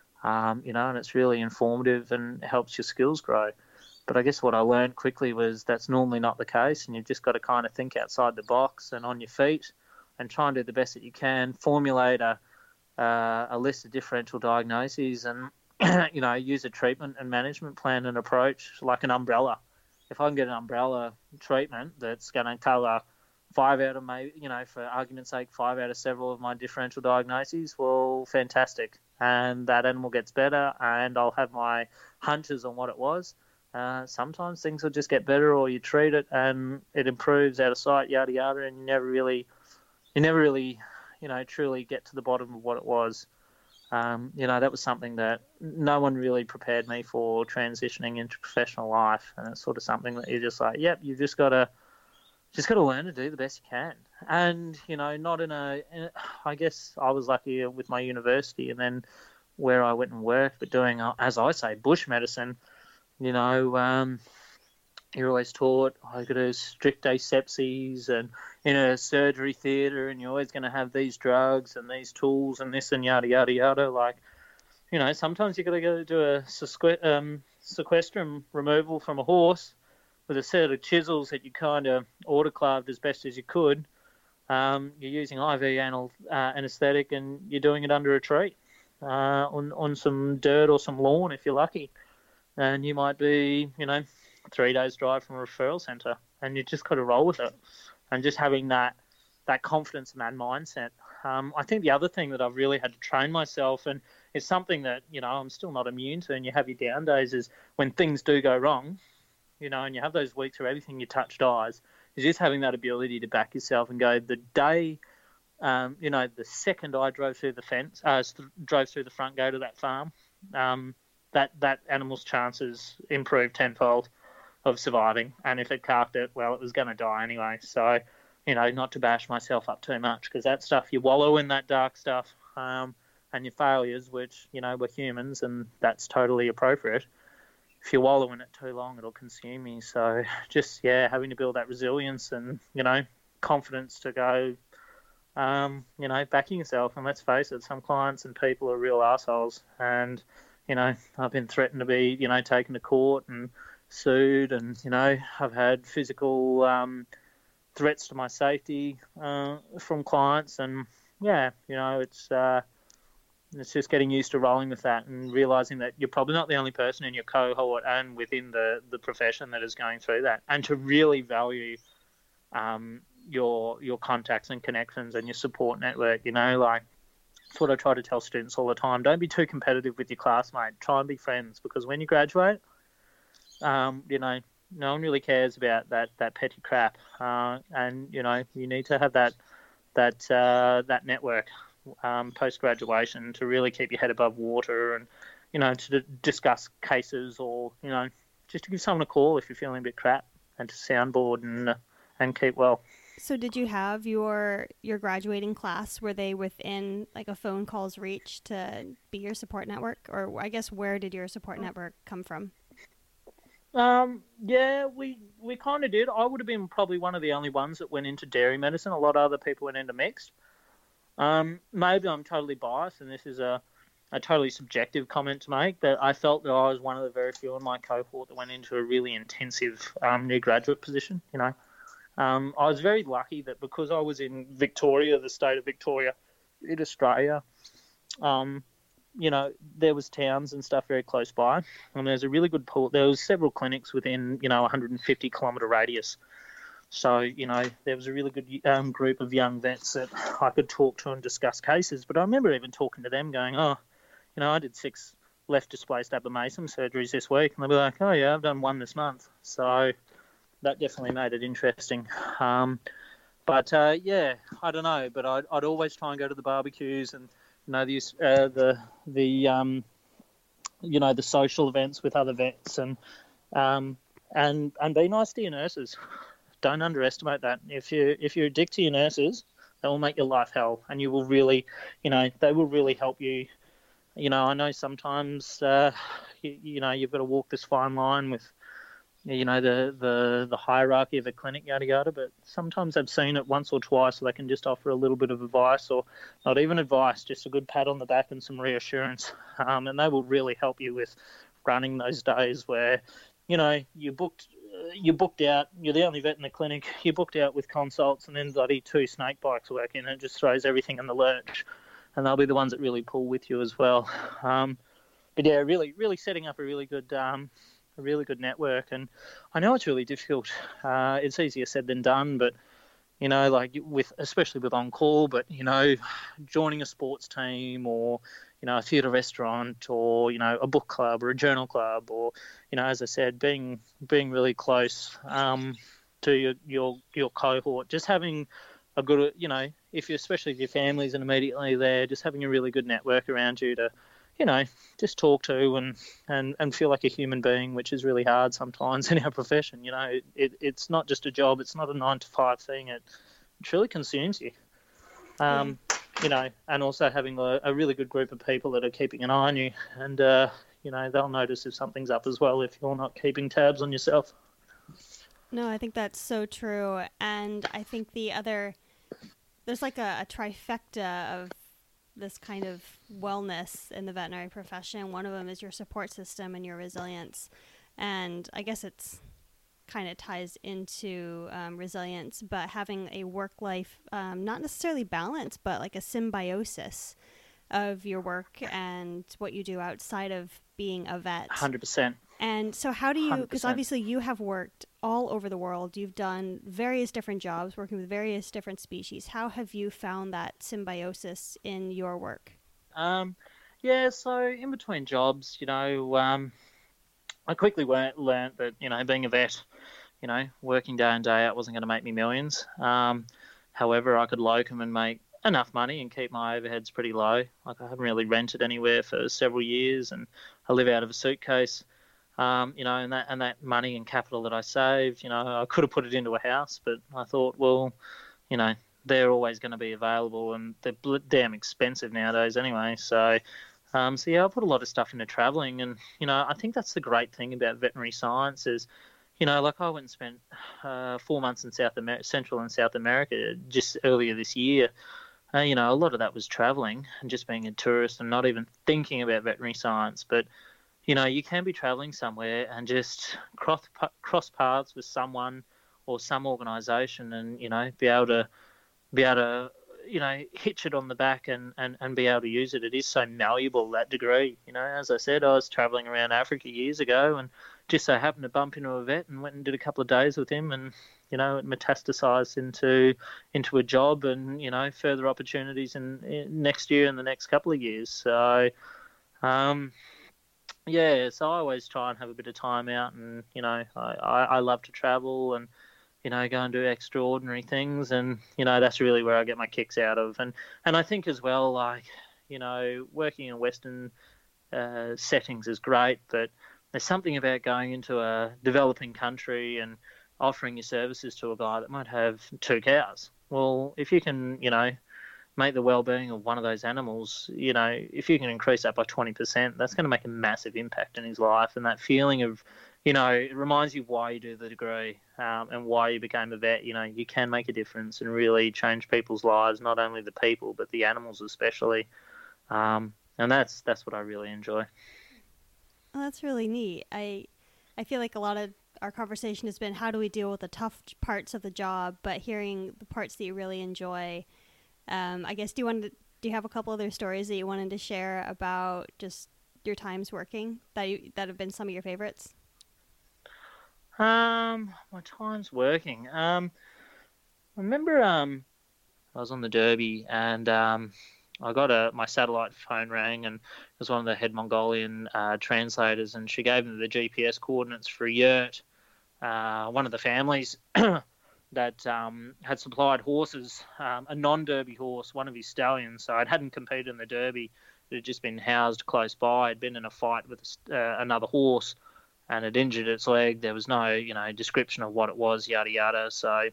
Speaker 2: um, you know, and it's really informative and helps your skills grow. But I guess what I learned quickly was that's normally not the case, and you've just got to kind of think outside the box and on your feet, and try and do the best that you can. Formulate a uh, a list of differential diagnoses and you know, use a treatment and management plan and approach like an umbrella. If I can get an umbrella treatment that's going to cover five out of maybe, you know, for argument's sake, five out of several of my differential diagnoses, well, fantastic. And that animal gets better and I'll have my hunches on what it was. Uh, sometimes things will just get better, or you treat it and it improves out of sight, yada, yada, and you never really, you never really, you know, truly get to the bottom of what it was. Um, you know, that was something that no one really prepared me for transitioning into professional life, and it's sort of something that you're just like, yep, you've just got to, just got to learn to do the best you can. And you know, not in a, in a, I guess I was lucky with my university, and then where I went and worked, but doing, as I say, bush medicine. You know, um, you're always taught, oh, you've got to strict asepsies and in a surgery theatre, and you're always going to have these drugs and these tools and this and yada, yada, yada. Like, you know, sometimes you've got to go do a sequ- um, sequestrum removal from a horse with a set of chisels that you kind of autoclaved as best as you could. Um, you're using I V anal, uh, anaesthetic, and you're doing it under a tree uh, on, on some dirt or some lawn if you're lucky. And you might be, you know, three days drive from a referral centre. and you just got to roll with it, and just having that that confidence and that mindset. Um, I think the other thing that I've really had to train myself, and it's something that, you know, I'm still not immune to, and you have your down days, is when things do go wrong, you know, and you have those weeks where everything you touch dies, is just having that ability to back yourself and go, the day, um, you know, the second I drove through the fence, uh, drove through the front gate of that farm, um, that, that animal's chances improved tenfold of surviving. And if it carked it, well, it was going to die anyway. So, you know, not to bash myself up too much, because that stuff, you wallow in that dark stuff, um, and your failures, which, you know, we're humans, and that's totally appropriate. If you wallow in it too long, it'll consume you. So just, yeah, having to build that resilience and, you know, confidence to go, um, you know, backing yourself. And let's face it, some clients and people are real assholes. And, you know, I've been threatened to be, you know, taken to court and sued, and, you know, I've had physical um, threats to my safety uh, from clients. And, yeah, you know, it's... Uh, It's just getting used to rolling with that and realising that you're probably not the only person in your cohort and within the, the profession that is going through that, and to really value um, your your contacts and connections and your support network. You know, like, that's what I try to tell students all the time. Don't be too competitive with your classmate. Try and be friends, because when you graduate, um, you know, no one really cares about that, that petty crap. Uh, and, you know, you need to have that, that, uh, that network. Um, post-graduation, to really keep your head above water, and, you know, to d- discuss cases, or, you know, just to give someone a call if you're feeling a bit crap, and to soundboard and uh, and keep well.
Speaker 1: So did you have your your graduating class, were they within like a phone call's reach to be your support network? Or I guess, where did your support network come from?
Speaker 2: Um, yeah, we, we kind of did. I would have been probably one of the only ones that went into dairy medicine. A lot of other people went into mixed. Um, maybe I'm totally biased, and this is a, a totally subjective comment to make, but I felt that I was one of the very few in my cohort that went into a really intensive um, new graduate position. You know, um, I was very lucky that because I was in Victoria, the state of Victoria, in Australia, um, you know, there was towns and stuff very close by, and there's a really good pool. There was several clinics within, you know, one hundred fifty kilometre radius. So, you know, there was a really good um, group of young vets that I could talk to and discuss cases. But I remember even talking to them going, oh, you know, I did six left displaced abomasum surgeries this week. And they'd be like, oh, yeah, I've done one this month. So that definitely made it interesting. Um, but, uh, yeah, I don't know. But I'd, I'd always try and go to the barbecues and, you know, the, uh, the, the um, you know, the social events with other vets, and, um, and, and be nice to your nurses. Don't underestimate that. If you if you're a dick to your nurses, they will make your life hell, and you will really, you know, they will really help you. You know, I know sometimes, uh, you, you know, you've got to walk this fine line with, you know, the, the, the hierarchy of a clinic, yada yada. But sometimes I've seen it once or twice, so they can just offer a little bit of advice, or not even advice, just a good pat on the back and some reassurance, um, and they will really help you with running those days where, you know, you booked. You're booked out, you're the only vet in the clinic, you're booked out with consults, and then bloody two snake bikes work in, and it just throws everything in the lurch. And they'll be the ones that really pull with you as well. Um, but yeah, really, really setting up a really good, um, a really good network. And I know it's really difficult. Uh, it's easier said than done, but, you know, like with, especially with on-call, but, you know, joining a sports team, or, you know, a theatre restaurant, or, you know, a book club or a journal club, or, you know, as I said, being being really close um, to your, your your cohort, just having a good, you know, if you, especially if your family's immediately there, just having a really good network around you to, you know, just talk to and, and, and feel like a human being, which is really hard sometimes in our profession. You know, it, it's not just a job, it's not a nine to five thing, it truly consumes you. Um, yeah. You know, and also having a, a really good group of people that are keeping an eye on you, and, uh, you know, they'll notice if something's up as well if you're not keeping tabs on yourself.
Speaker 1: No, I think that's so true. And I think the other, there's like a, a trifecta of this kind of wellness in the veterinary profession. One of them is your support system and your resilience. And I guess it's kind of ties into um, resilience, but having a work-life, um, not necessarily balance, but like a symbiosis of your work and what you do outside of being a vet.
Speaker 2: one hundred percent.
Speaker 1: And so how do you, because
Speaker 2: one hundred percent.
Speaker 1: obviously you have worked all over the world, you've done various different jobs, working with various different species. How have you found that symbiosis in your work?
Speaker 2: Um, yeah, so in between jobs, you know, um, I quickly learnt, learnt that, you know, being a vet, you know, working day in, day out wasn't going to make me millions. Um, however, I could locum and make enough money and keep my overheads pretty low. Like I haven't really rented anywhere for several years, and I live out of a suitcase. Um, you know, and that and that money and capital that I saved, you know, I could have put it into a house, but I thought, well, you know, they're always going to be available, and they're damn expensive nowadays anyway. So, um, so yeah, I put a lot of stuff into travelling, and you know, I think that's the great thing about veterinary science is, you know, like I went and spent uh, four months in South America, Central and South America just earlier this year. Uh, you know, a lot of that was travelling and just being a tourist and not even thinking about veterinary science, but you know, you can be travelling somewhere and just cross cross paths with someone or some organisation, and you know, be able to be able to you know hitch it on the back and, and, and be able to use it. It is so malleable, that degree. You know, as I said, I was travelling around Africa years ago and just so happened to bump into a vet and went and did a couple of days with him, and you know, it metastasised into into a job and you know further opportunities in, in next year and the next couple of years. So. Um, Yeah, so I always try and have a bit of time out, and you know, I, I, I love to travel and you know go and do extraordinary things, and you know that's really where I get my kicks out of, and and I think as well, like you know, working in Western uh, settings is great, but there's something about going into a developing country and offering your services to a guy that might have two cows. Well, if you can, you know, make the well-being of one of those animals, you know, if you can increase that by twenty percent, that's going to make a massive impact in his life. And that feeling of, you know, it reminds you why you do the degree um, and why you became a vet. You know, you can make a difference and really change people's lives, not only the people, but the animals especially. Um, and that's that's what I really enjoy.
Speaker 1: Oh, that's really neat. I, I feel like a lot of our conversation has been how do we deal with the tough parts of the job, but hearing the parts that you really enjoy. Um, I guess do you want to, do you have a couple other stories that you wanted to share about just your times working that you, that have been some of your favorites?
Speaker 2: Um, my times working. Um, I remember um, I was on the Derby and um, I got a my satellite phone rang, and it was one of the head Mongolian uh, translators, and she gave me the G P S coordinates for a yurt. Uh, one of the families that um, had supplied horses, um, a non-Derby horse, one of his stallions. So it hadn't competed in the Derby. It had just been housed close by. It'd been in a fight with uh, another horse and it injured its leg. There was no, you know, description of what it was, yada, yada. So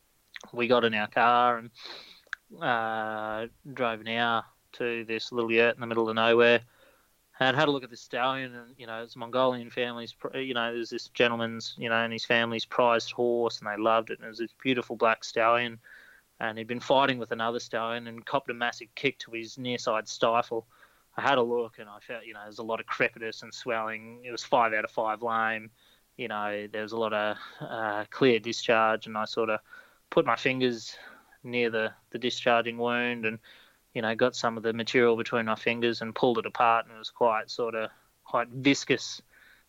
Speaker 2: we got in our car and uh, drove an hour to this little yurt in the middle of nowhere. And had a look at the stallion, and you know, it's Mongolian families. You know, there's this gentleman's, you know, and his family's prized horse, and they loved it. And it was this beautiful black stallion, and he'd been fighting with another stallion and copped a massive kick to his near side stifle. I had a look, and I felt, you know, there's a lot of crepitus and swelling. It was five out of five lame. You know, there was a lot of uh, clear discharge, and I sort of put my fingers near the the discharging wound and. You know, got some of the material between my fingers and pulled it apart, and it was quite sort of quite viscous,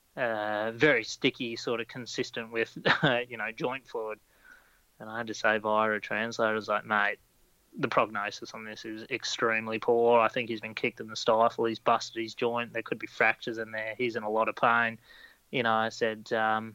Speaker 2: uh, very sticky, sort of consistent with, you know, joint fluid. And I had to say via a translator, I was like, mate, the prognosis on this is extremely poor. I think he's been kicked in the stifle. He's busted his joint. There could be fractures in there. He's in a lot of pain. You know, I said, um,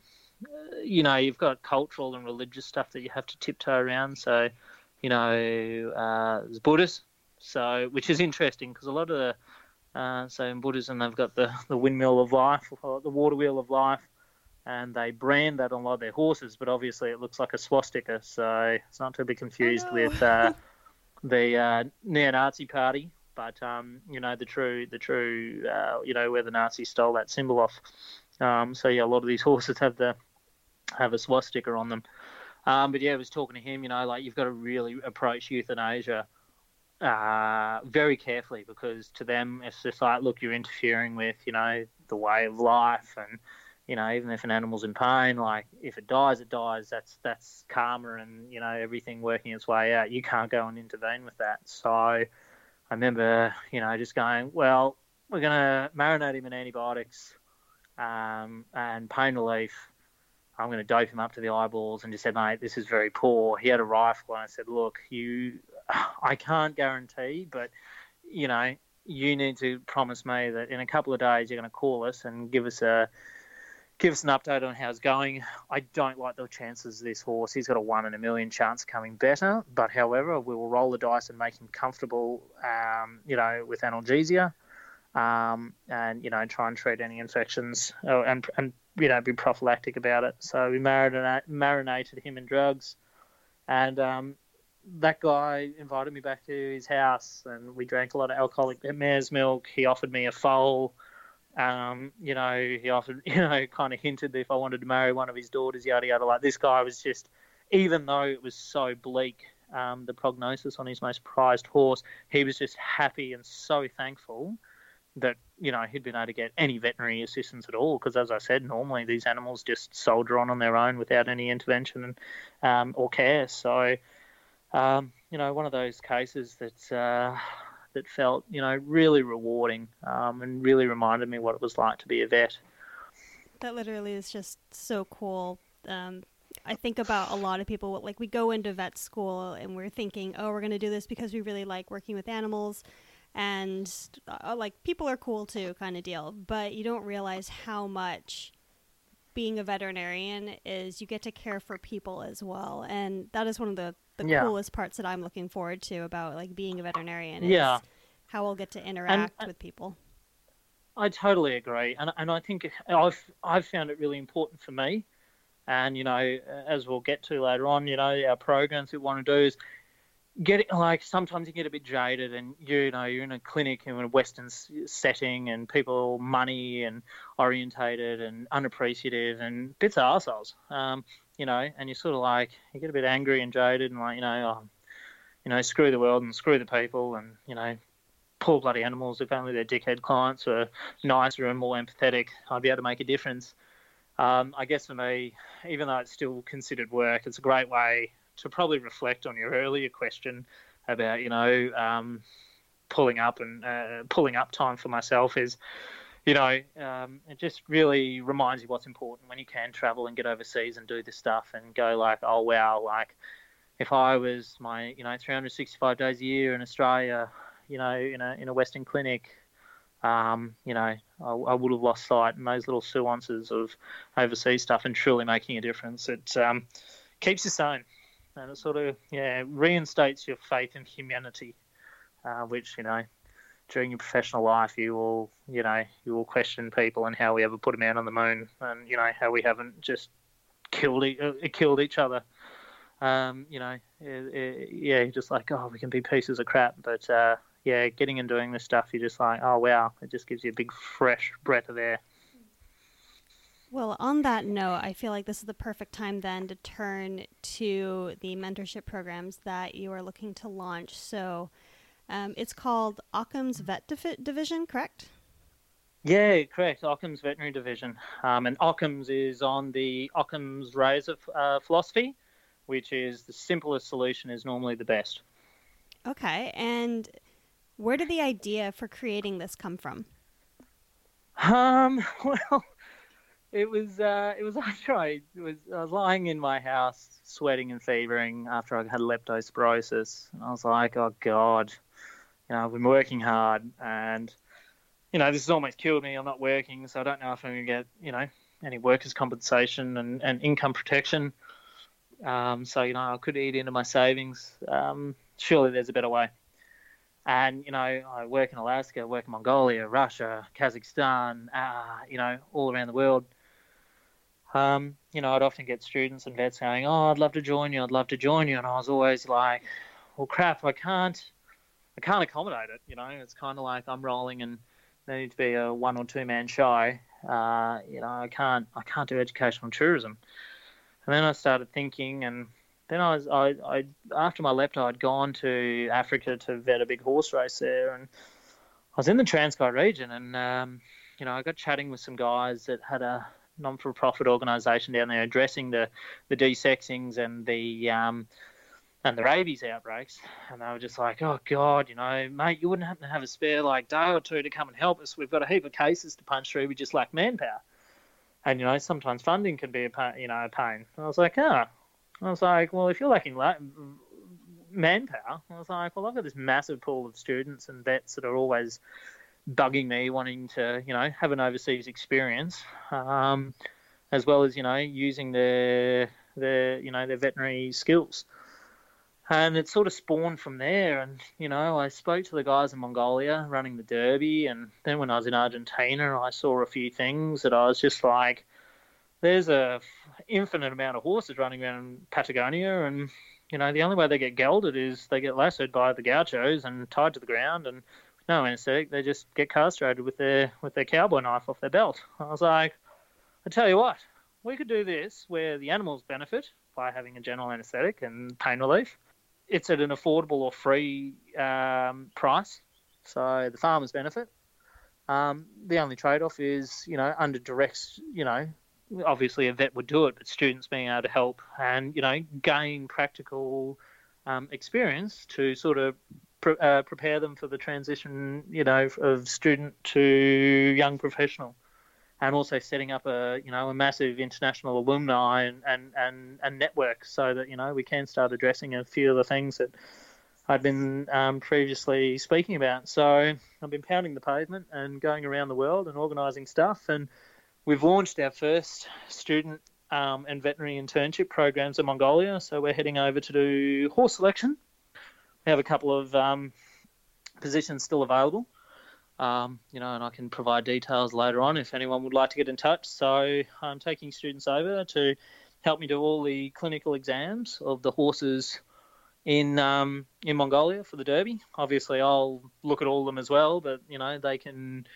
Speaker 2: you know, you've got cultural and religious stuff that you have to tiptoe around. So, you know, uh, there's Buddhists. So, which is interesting because a lot of the, uh, so in Buddhism, they've got the, the windmill of life, or the water wheel of life, and they brand that on a lot of their horses, but obviously it looks like a swastika, so it's not to be confused
Speaker 1: Oh, no.
Speaker 2: with uh, the uh, neo-Nazi party, but, um, you know, the true, the true, uh, you know, where the Nazis stole that symbol off. Um, so, yeah, a lot of these horses have the have a swastika on them. Um, but, yeah, I was talking to him, you know, like you've got to really approach euthanasia uh, very carefully, because to them it's just like, look, you're interfering with, you know, the way of life, and you know, even if an animal's in pain, like if it dies, it dies. That's that's karma, and you know, everything working its way out. You can't go and intervene with that. So I remember, you know, just going, well, we're gonna marinate him in antibiotics. um, and pain relief. I'm going to dope him up to the eyeballs, and just said, mate, this is very poor. He had a rifle, and I said, look, you, I can't guarantee, but, you know, you need to promise me that in a couple of days you're going to call us and give us a give us an update on how it's going. I don't like the chances of this horse. He's got a one in a million chance of coming better, but however, we will roll the dice and make him comfortable, um, you know, with analgesia, um, and, you know, try and treat any infections, uh, and, and, you know, be prophylactic about it. So we marinate, marinated him in drugs, and um, that guy invited me back to his house, and we drank a lot of alcoholic mare's milk. He offered me a foal. Um, you know, he often, you know, kind of hinted that if I wanted to marry one of his daughters, yada, yada. Like, this guy was just, even though it was so bleak, um, the prognosis on his most prized horse, he was just happy and so thankful that, you know, he'd been able to get any veterinary assistance at all. Because, as I said, normally these animals just soldier on on their own without any intervention um, or care. So, um, you know, one of those cases that... Uh, that felt, you know, really rewarding, um, and really reminded me what it was like to be a vet.
Speaker 1: That literally is just so cool. Um, I think about a lot of people, like, we go into vet school and we're thinking, oh, we're going to do this because we really like working with animals, and uh, like, people are cool too, kind of deal. But you don't realize how much being a veterinarian is. You get to care for people as well, and that is one of the the yeah. coolest parts that I'm looking forward to about, like, being a veterinarian is
Speaker 2: yeah.
Speaker 1: how I'll get to interact
Speaker 2: and,
Speaker 1: with people.
Speaker 2: I totally agree. And and I think I've I've found it really important for me. And, you know, as we'll get to later on, you know, our programs we want to do is get it, like, sometimes you get a bit jaded, and, you know, you're in a clinic in a Western setting, and people money and orientated and unappreciative and bits of arseholes. Um, you know, and you're sort of like, you get a bit angry and jaded and like, you know, oh, you know, screw the world and screw the people, and, you know, poor bloody animals. If only their dickhead clients were nicer and more empathetic, I'd be able to make a difference. Um, I guess for me, even though it's still considered work, it's a great way to probably reflect on your earlier question about, you know, um, pulling up and uh, pulling up time for myself is, you know, um, it just really reminds you what's important when you can travel and get overseas and do this stuff and go like, oh, wow, like, if I was my, you know, three hundred sixty-five days a year in Australia, you know, in a in a Western clinic, um, you know, I, I would have lost sight in those little nuances of overseas stuff and truly making a difference. It um, keeps you sane, and it sort of, yeah, reinstates your faith in humanity, uh, which, you know, during your professional life, you will, you know, you will question people and how we ever put a man on the moon, and, you know, how we haven't just killed e- uh, killed each other. Um, you know, it, it, yeah, just like, oh, we can be pieces of crap, but uh, yeah, getting and doing this stuff, you're just like, oh wow, it just gives you a big fresh breath of air.
Speaker 1: Well, on that note, I feel like this is the perfect time then to turn to the mentorship programs that you are looking to launch. So. Um, it's called Occam's Vet Div- Division, correct?
Speaker 2: Yeah, correct. Occam's Veterinary Division. Um, and Occam's is on the Occam's razor uh, philosophy, which is the simplest solution is normally the best.
Speaker 1: Okay, and where did the idea for creating this come from?
Speaker 2: Um, well, it was uh, it was after I it was I was lying in my house, sweating and fevering after I had leptospirosis, and I was like, oh God. You know, I've been working hard, and, you know, this has almost killed me. I'm not working, so I don't know if I'm going to get, you know, any workers' compensation and, and income protection. Um, so, you know, I could eat into my savings. Um, surely there's a better way. And, you know, I work in Alaska, work in Mongolia, Russia, Kazakhstan, uh, you know, all around the world. Um, you know, I'd often get students and vets saying, oh, I'd love to join you, I'd love to join you. And I was always like, well, crap, I can't. I can't accommodate it, you know. It's kind of like I'm rolling and they need to be a one or two man show. Uh, you know, I can't I can't do educational tourism. And then I started thinking, and then I was I, I after my lepto, I'd gone to Africa to vet a big horse race there, and I was in the Transkei region, and um, you know, I got chatting with some guys that had a non-for-profit organisation down there addressing the the desexings and the um, and the rabies outbreaks, and they were just like, oh, God, you know, mate, you wouldn't happen to have a spare, like, day or two to come and help us. We've got a heap of cases to punch through. We just lack manpower. And, you know, sometimes funding can be a pain, you know, a pain. I was like, ah. I was like, well, if you're lacking la- manpower, I was like, well, I've got this massive pool of students and vets that are always bugging me, wanting to, you know, have an overseas experience, um, as well as, you know, using their, their, you know, their veterinary skills. And it sort of spawned from there. And, you know, I spoke to the guys in Mongolia running the Derby. And then when I was in Argentina, I saw a few things that I was just like, there's a infinite amount of horses running around in Patagonia. And, you know, the only way they get gelded is they get lassoed by the gauchos and tied to the ground. And no anesthetic, they just get castrated with their with their cowboy knife off their belt. I was like, I tell you what, we could do this where the animals benefit by having a general anesthetic and pain relief. It's at an affordable or free um, price, so the farmers benefit. Um, the only trade-off is, you know, under direct, you know, obviously a vet would do it, but students being able to help and, you know, gain practical um, experience to sort of pre- uh, prepare them for the transition, you know, of student to young professional. And also setting up a, you know, a massive international alumni and, and, and, and network so that, you know, we can start addressing a few of the things that I'd been um, previously speaking about. So I've been pounding the pavement and going around the world and organising stuff. And we've launched our first student um, and veterinary internship programs in Mongolia. So we're heading over to do horse selection. We have a couple of um, positions still available. Um, you know, and I can provide details later on if anyone would like to get in touch. So I'm taking students over to help me do all the clinical exams of the horses in um, in Mongolia for the Derby. Obviously, I'll look at all of them as well, but, you know, they can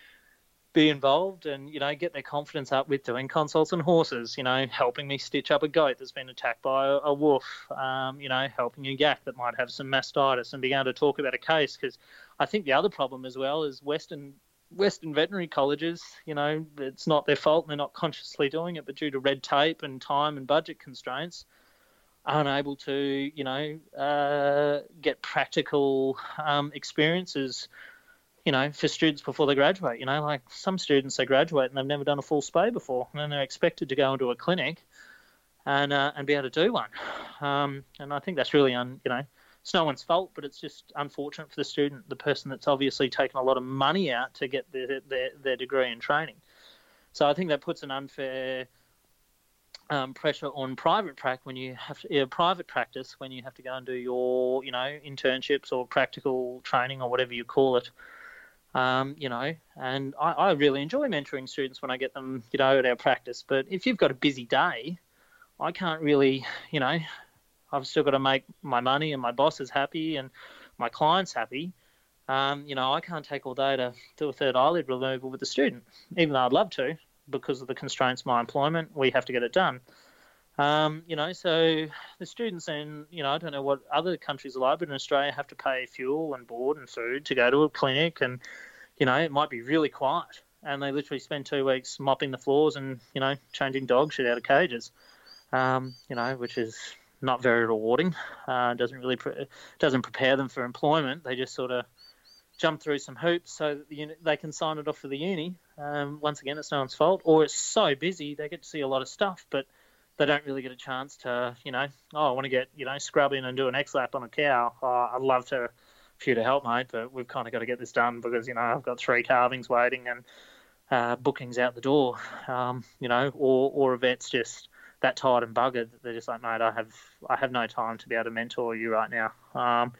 Speaker 2: be involved and, you know, get their confidence up with doing consults on horses, you know, helping me stitch up a goat that's been attacked by a, a wolf, um, you know, helping a yak that might have some mastitis and being able to talk about a case. Because I think the other problem as well is Western Western veterinary colleges, you know, it's not their fault and they're not consciously doing it, but due to red tape and time and budget constraints, aren't able to, you know, uh, get practical um, experiences, you know, for students before they graduate. You know, like some students, they graduate and they've never done a full spay before, and then they're expected to go into a clinic and uh, and be able to do one. Um, and I think that's really, un, you know, it's no one's fault, but it's just unfortunate for the student, the person that's obviously taken a lot of money out to get their their, their degree in training. So I think that puts an unfair um, pressure on private prac when you have to, yeah, private practice when you have to go and do your, you know, internships or practical training or whatever you call it. Um, you know, and I, I really enjoy mentoring students when I get them, you know, at our practice. But if you've got a busy day, I can't really, you know, I've still got to make my money and my boss is happy and my client's happy. Um, you know, I can't take all day to do a third eyelid removal with the student, even though I'd love to, because of the constraints of my employment. We have to get it done. Um, you know, so the students in, you know, I don't know what other countries are like, but in Australia have to pay fuel and board and food to go to a clinic, and, you know, it might be really quiet. And they literally spend two weeks mopping the floors and, you know, changing dog shit out of cages, um, you know, which is not very rewarding. Uh, doesn't really pre- doesn't prepare them for employment. They just sort of jump through some hoops so that the uni- they can sign it off for the uni. Um, once again, it's no one's fault. Or it's so busy they get to see a lot of stuff, but they don't really get a chance to, you know, oh, I want to get, you know, scrub in and do an X-lap on a cow. Oh, I'd love to, for you to help, mate, but we've kind of got to get this done because, you know, I've got three calvings waiting and uh, bookings out the door, um, you know, or, or a vet's just that tired and buggered that they're just like, mate, I have I have no time to be able to mentor you right now. Um,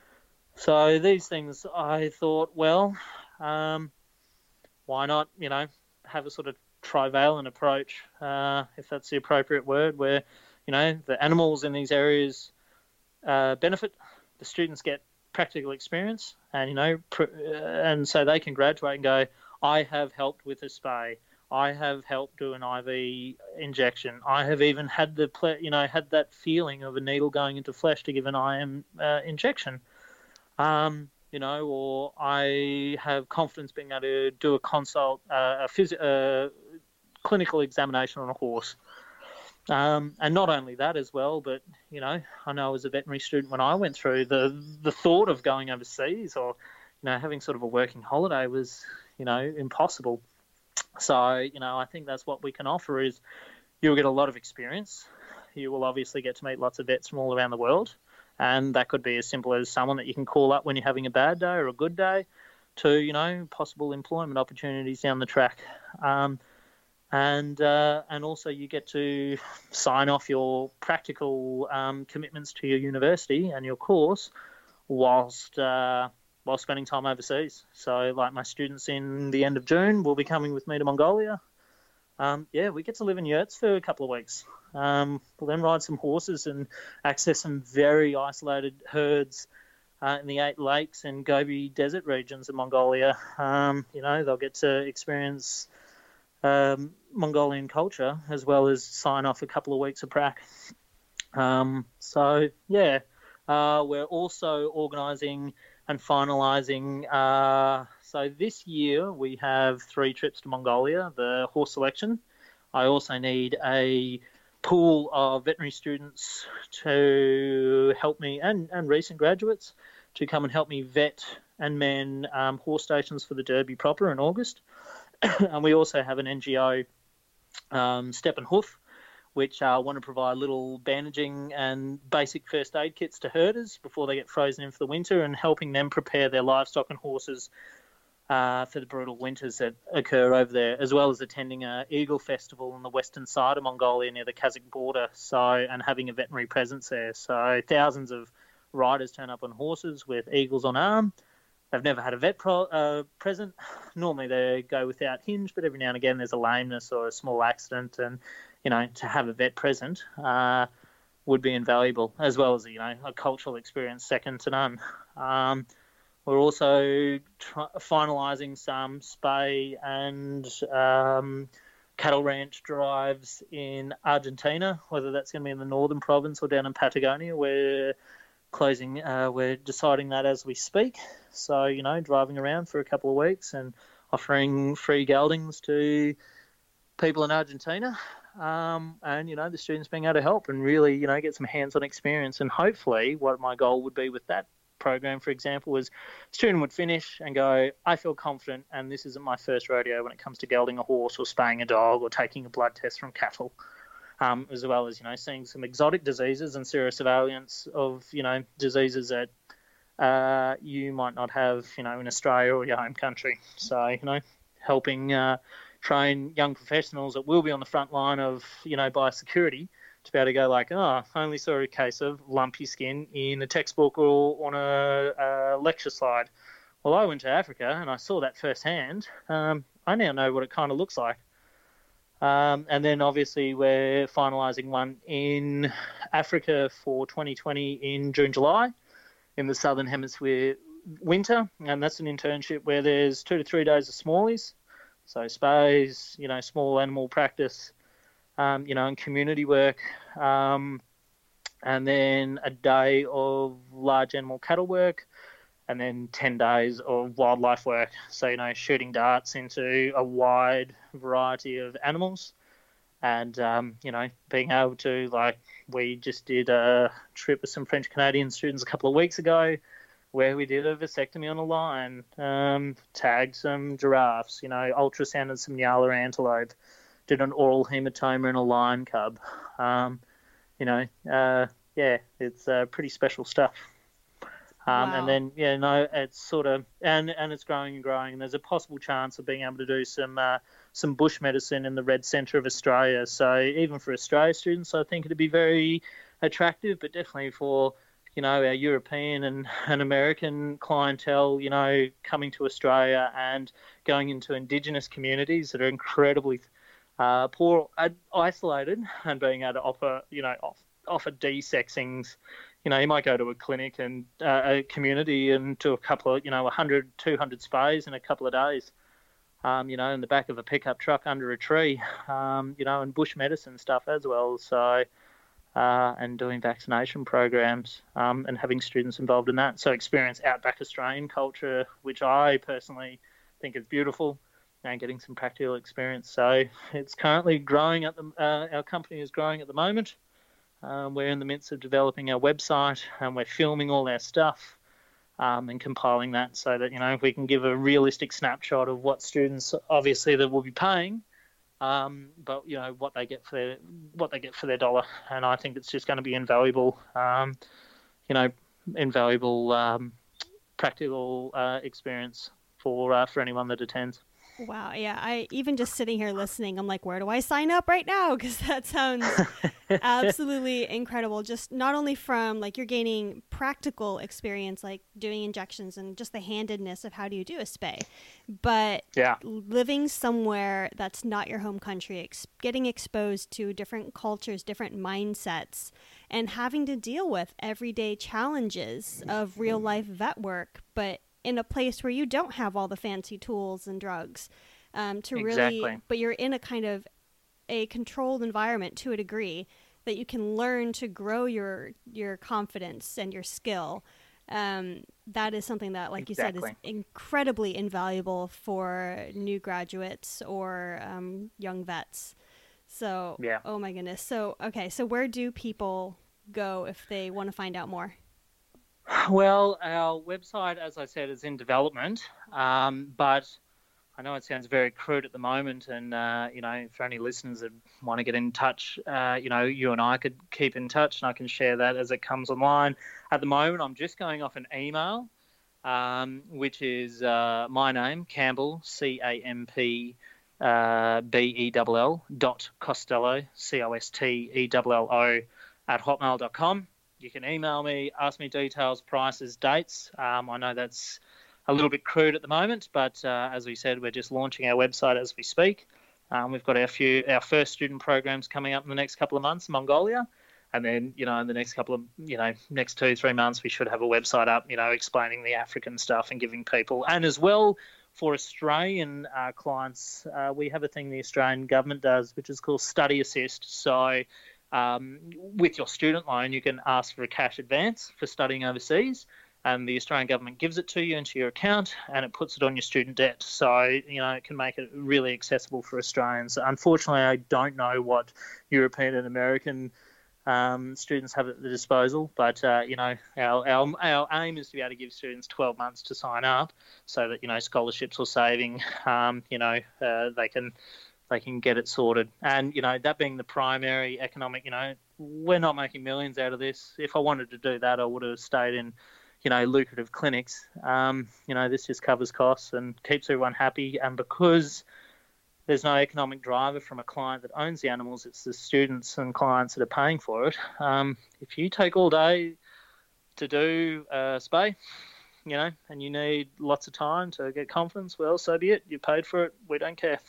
Speaker 2: so these things, I thought, well, um, why not, you know, have a sort of trivalent approach, uh, if that's the appropriate word, where, you know, the animals in these areas uh, benefit, the students get practical experience, and, you know, pr- uh, and so they can graduate and go, I have helped with a spay, I have helped do an I V injection, I have even had the, ple- you know, had that feeling of a needle going into flesh to give an I M uh, injection. Um, you know, or I have confidence being able to do a consult, uh, a phys- uh, clinical examination on a horse. Um, and not only that as well, but, you know, I know as a veterinary student when I went through, the, the thought of going overseas or, you know, having sort of a working holiday was, you know, impossible. So, you know, I think that's what we can offer is you'll get a lot of experience. You will obviously get to meet lots of vets from all around the world. And that could be as simple as someone that you can call up when you're having a bad day or a good day to, you know, possible employment opportunities down the track. Um, and uh, and also you get to sign off your practical um, commitments to your university and your course whilst uh, while spending time overseas. So, like my students in the end of June will be coming with me to Mongolia. Um, yeah, we get to live in yurts for a couple of weeks. Um, we'll then ride some horses and access some very isolated herds uh, in the eight lakes and Gobi desert regions of Mongolia. Um, you know, they'll get to experience um, Mongolian culture as well as sign off a couple of weeks of prac. Um, so, yeah, uh, we're also organising and finalising. Uh, so this year we have three trips to Mongolia, the horse selection. I also need a pool of veterinary students to help me, and, and recent graduates, to come and help me vet and man um, horse stations for the Derby proper in August. And we also have an N G O, um, Step and Hoof, which uh, want to provide little bandaging and basic first aid kits to herders before they get frozen in for the winter, and helping them prepare their livestock and horses uh, for the brutal winters that occur over there, as well as attending a eagle festival on the western side of Mongolia near the Kazakh border, so and having a veterinary presence there. So thousands of riders turn up on horses with eagles on arm. They've never had a vet pro, uh, present. Normally they go without hinge, but every now and again there's a lameness or a small accident, and you know, to have a vet present uh, would be invaluable, as well as, you know, a cultural experience second to none. Um, we're also tr- finalising some spay and um, cattle ranch drives in Argentina, whether that's going to be in the northern province or down in Patagonia. We're closing, uh, we're deciding that as we speak. So, you know, driving around for a couple of weeks and offering free geldings to people in Argentina. Um, and, you know, the students being able to help and really, you know, get some hands-on experience. And hopefully what my goal would be with that program, for example, was a student would finish and go, I feel confident and this isn't my first rodeo when it comes to gelding a horse or spaying a dog or taking a blood test from cattle, um, as well as, you know, seeing some exotic diseases and serosurveillance of, you know, diseases that uh, you might not have, you know, in Australia or your home country. So, you know, helping uh, train young professionals that will be on the front line of, you know, biosecurity to be able to go like, oh, I only saw a case of lumpy skin in a textbook or on a, a lecture slide. Well, I went to Africa and I saw that firsthand. Um, I now know what it kind of looks like. Um, and then obviously we're finalising one in Africa for twenty twenty in June, July in the Southern Hemisphere winter. And that's an internship where there's two to three days of smallies. So spays, you know, small animal practice, um, you know, and community work, um, and then a day of large animal cattle work, and then ten days of wildlife work. So, you know, shooting darts into a wide variety of animals and, um, you know, being able to, like, we just did a trip with some French Canadian students a couple of weeks ago where we did a vasectomy on a lion, um, tagged some giraffes, you know, ultrasounded some Nyala antelope, did an oral hematoma in a lion cub. Um, you know, uh, yeah, it's uh, pretty special stuff. Um,
Speaker 1: Wow.
Speaker 2: And then, yeah, no, it's sort of, and, and it's growing and growing. And there's a possible chance of being able to do some uh, some bush medicine in the red centre of Australia. So even for Australia students, I think it'd be very attractive, but definitely for, you know, our European and, and American clientele, you know, coming to Australia and going into Indigenous communities that are incredibly uh, poor, uh, isolated, and being able to offer, you know, off, offer de-sexings. You know, you might go to a clinic and uh, a community and do a couple of, you know, one hundred, two hundred spays in a couple of days, um, you know, in the back of a pickup truck under a tree, um, you know, and bush medicine stuff as well. So, Uh, and doing vaccination programs um, and having students involved in that. So experience outback Australian culture, which I personally think is beautiful, and getting some practical experience. So it's currently growing at the, uh, our company is growing at the moment. Um, we're in the midst of developing our website and we're filming all our stuff. um, and compiling that so that, you know, if we can give a realistic snapshot of what students obviously that will be paying, um, but, you know, what they get for their, what they get for their dollar. And I think it's just going to be invaluable, um, you know, invaluable um, practical uh, experience for uh, for anyone that attends.
Speaker 1: Wow. Yeah. I even just sitting here listening, I'm like, where do I sign up right now? Because that sounds absolutely incredible. Just not only from like you're gaining practical experience, like doing injections and just the handedness of how do you do a spay, but
Speaker 2: yeah.
Speaker 1: living somewhere that's not your home country, ex- getting exposed to different cultures, different mindsets, and having to deal with everyday challenges of real life vet work, but in a place where you don't have all the fancy tools and drugs um, to
Speaker 2: exactly.
Speaker 1: really, but you're in a kind of a controlled environment to a degree that you can learn to grow your your confidence and your skill. Um, that is something that, like
Speaker 2: exactly.
Speaker 1: you said, is incredibly invaluable for new graduates or um, young vets. So,
Speaker 2: yeah.
Speaker 1: oh my goodness. So, okay, so where do people go if they want to find out more?
Speaker 2: Well, our website, as I said, is in development, um, but I know it sounds very crude at the moment, and, uh, you know, for any listeners that want to get in touch, uh, you know, you and I could keep in touch, and I can share that as it comes online. At the moment, I'm just going off an email, um, which is uh, my name, Campbell, C A M P uh, B E L L, dot Costello, C O S T E L L O, at hotmail dot com. You can email me, ask me details, prices, dates. Um, I know that's a little bit crude at the moment, but uh, as we said, we're just launching our website as we speak. Um, we've got our few our first student programs coming up in the next couple of months in Mongolia, and then, you know, in the next couple of, you know, next two three months we should have a website up, you know, explaining the African stuff and giving people, and as well for Australian uh, clients, uh, we have a thing the Australian government does, which is called Study Assist. So Um, with your student loan, you can ask for a cash advance for studying overseas, and the Australian government gives it to you into your account, and it puts it on your student debt. So, you know, it can make it really accessible for Australians. Unfortunately, I don't know what European and American um, students have at the disposal, but, uh, you know, our, our our aim is to be able to give students twelve months to sign up so that, you know, scholarships or saving, um, you know, uh, they can... they can get it sorted. And, you know, that being the primary economic, you know, we're not making millions out of this. If I wanted to do that, I would have stayed in, you know, lucrative clinics. Um, you know, this just covers costs and keeps everyone happy. And because there's no economic driver from a client that owns the animals, it's the students and clients that are paying for it. Um, if you take all day to do a spay, you know, and you need lots of time to get confidence, well, so be it. You paid for it. We don't care.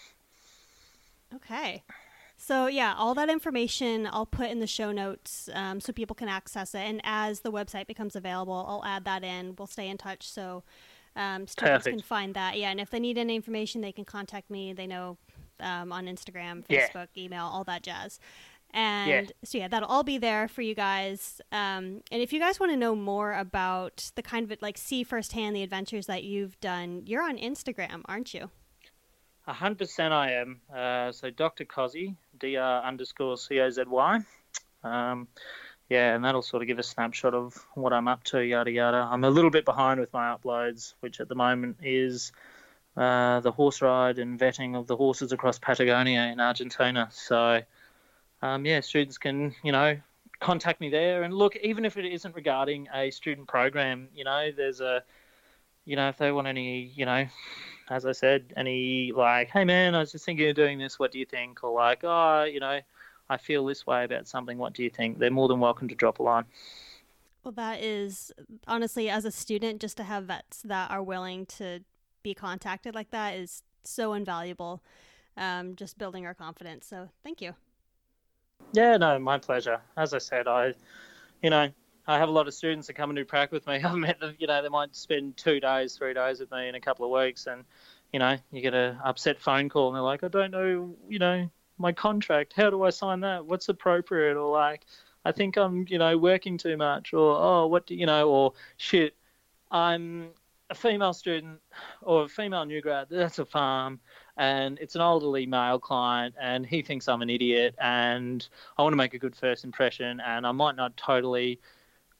Speaker 1: Okay. So, yeah, all that information I'll put in the show notes um, so people can access it. And as the website becomes available, I'll add that in. We'll stay in touch so um, students
Speaker 2: Perfect.
Speaker 1: can find that. Yeah, and if they need any information, they can contact me. They know um, on Instagram,
Speaker 2: Yeah.
Speaker 1: Facebook, email, all that jazz. And
Speaker 2: Yeah.
Speaker 1: so, yeah, that'll all be there for you guys. Um, and if you guys want to know more about the kind of, like, see firsthand the adventures that you've done, you're on Instagram, aren't you?
Speaker 2: A hundred percent I am. Uh, so Doctor Cozy, D R underscore C O Z Y. Um, yeah, and that'll sort of give a snapshot of what I'm up to, yada, yada. I'm a little bit behind with my uploads, which at the moment is uh, the horse ride and vetting of the horses across Patagonia in Argentina. So, um, yeah, students can, you know, contact me there. And look, even if it isn't regarding a student program, you know, there's a, you know, if they want any, you know, as I said, any like, hey man, I was just thinking of doing this, what do you think? Or like, oh, you know, I feel this way about something, what do you think? They're more than welcome to drop a line.
Speaker 1: Well, that is, honestly, as a student, just to have vets that are willing to be contacted like that is so invaluable, um, just building our confidence. So thank you.
Speaker 2: Yeah, no, my pleasure. As I said, I, you know, I have a lot of students that come and do prac with me. I've met them, you know, they might spend two days, three days with me in a couple of weeks, and, you know, you get an upset phone call and they're like, I don't know, you know, my contract, how do I sign that? What's appropriate? Or like, I think I'm, you know, working too much, or, oh, what do you know, or shit, I'm a female student or a female new grad that's a farm, and it's an elderly male client, and he thinks I'm an idiot, and I want to make a good first impression, and I might not totally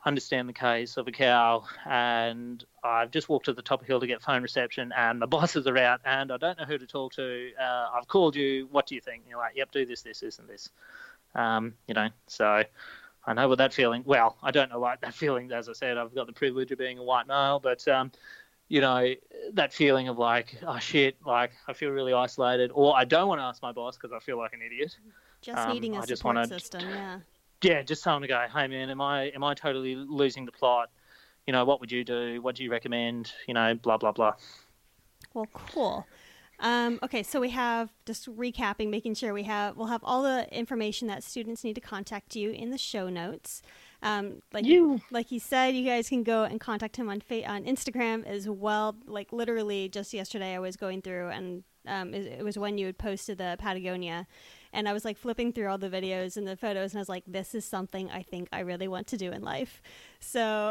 Speaker 2: understand the case of a cow, and I've just walked to the top of the hill to get phone reception, and my bosses are out, and I don't know who to talk to. Uh, I've called you. What do you think? And you're like, yep, do this, this, this, and this. Um, you know, so I know what that feeling. Well, I don't know like that feeling. As I said, I've got the privilege of being a white male, but um, you know, that feeling of like, oh shit, like I feel really isolated, or I don't want to ask my boss because I feel like an idiot.
Speaker 1: Just
Speaker 2: um,
Speaker 1: needing a
Speaker 2: I just
Speaker 1: support
Speaker 2: wanna,
Speaker 1: system, yeah.
Speaker 2: Yeah, just someone to go, hey man, am I am I totally losing the plot? You know, what would you do? What do you recommend? You know, blah blah blah.
Speaker 1: Well, cool. Um, okay, so we have, just recapping, making sure we have, we'll have all the information that students need to contact you in the show notes. Um, like
Speaker 2: you,
Speaker 1: like he said, you guys can go and contact him on fa- on Instagram as well. Like literally, just yesterday, I was going through, and um, it, it was when you had posted the Patagonia. And I was like flipping through all the videos and the photos, and I was like, this is something I think I really want to do in life. So,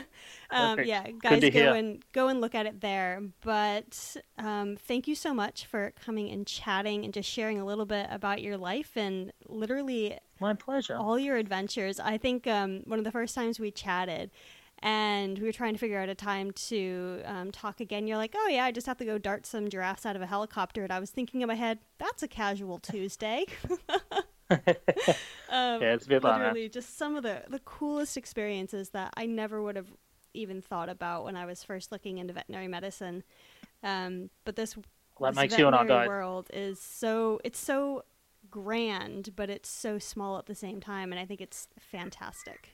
Speaker 1: um, yeah, guys, go
Speaker 2: hear.
Speaker 1: and go and look at it there. But um, thank you so much for coming and chatting and just sharing a little bit about your life and literally
Speaker 2: my pleasure,
Speaker 1: all your adventures. I think um, one of the first times we chatted, and we were trying to figure out a time to um, talk again. You're like, oh, yeah, I just have to go dart some giraffes out of a helicopter. And I was thinking in my head, that's a casual Tuesday. um,
Speaker 2: yeah, it's a bit like that.
Speaker 1: Literally just some of the, the coolest experiences that I never would have even thought about when I was first looking into veterinary medicine. Um, but this,
Speaker 2: well, that
Speaker 1: this
Speaker 2: makes you and I
Speaker 1: veterinary
Speaker 2: both.
Speaker 1: world is so, it's so grand, but it's so small at the same time. And I think it's fantastic.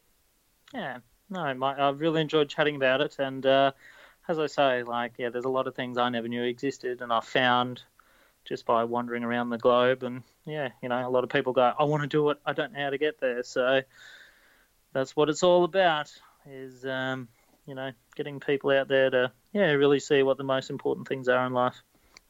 Speaker 2: Yeah. No, my, I've really enjoyed chatting about it, and uh, as I say, like, yeah, there's a lot of things I never knew existed, and I found just by wandering around the globe, and yeah, you know, a lot of people go, I want to do it, I don't know how to get there, so that's what it's all about, is, um, you know, getting people out there to, yeah, really see what the most important things are in life.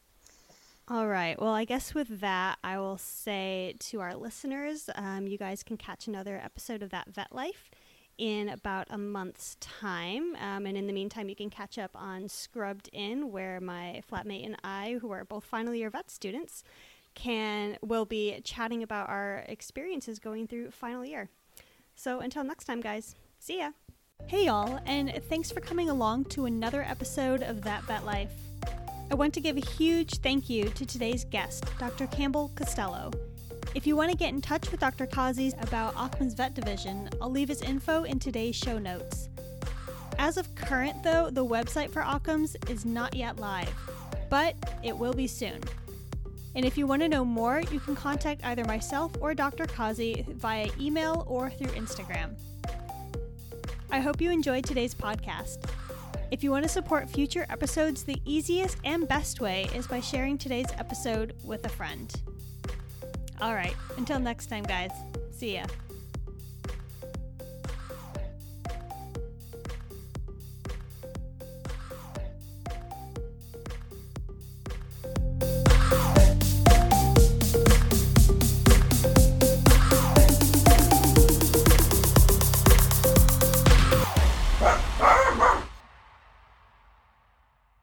Speaker 1: All right. Well, I guess with that, I will say to our listeners, um, you guys can catch another episode of That Vet Life in about a month's time. Um, and in the meantime, you can catch up on Scrubbed In, where my flatmate and I, who are both final year vet students, can will be chatting about our experiences going through final year. So until next time, guys, see ya. Hey y'all, and thanks for coming along to another episode of That Vet Life. I want to give a huge thank you to today's guest, Doctor Campbell Costello. If you want to get in touch with Doctor Kazi about Occam's Vet Division, I'll leave his info in today's show notes. As of current, though, the website for Occam's is not yet live, but it will be soon. And if you want to know more, you can contact either myself or Doctor Kazi via email or through Instagram. I hope you enjoyed today's podcast. If you want to support future episodes, the easiest and best way is by sharing today's episode with a friend. All right, until next time, guys. See ya.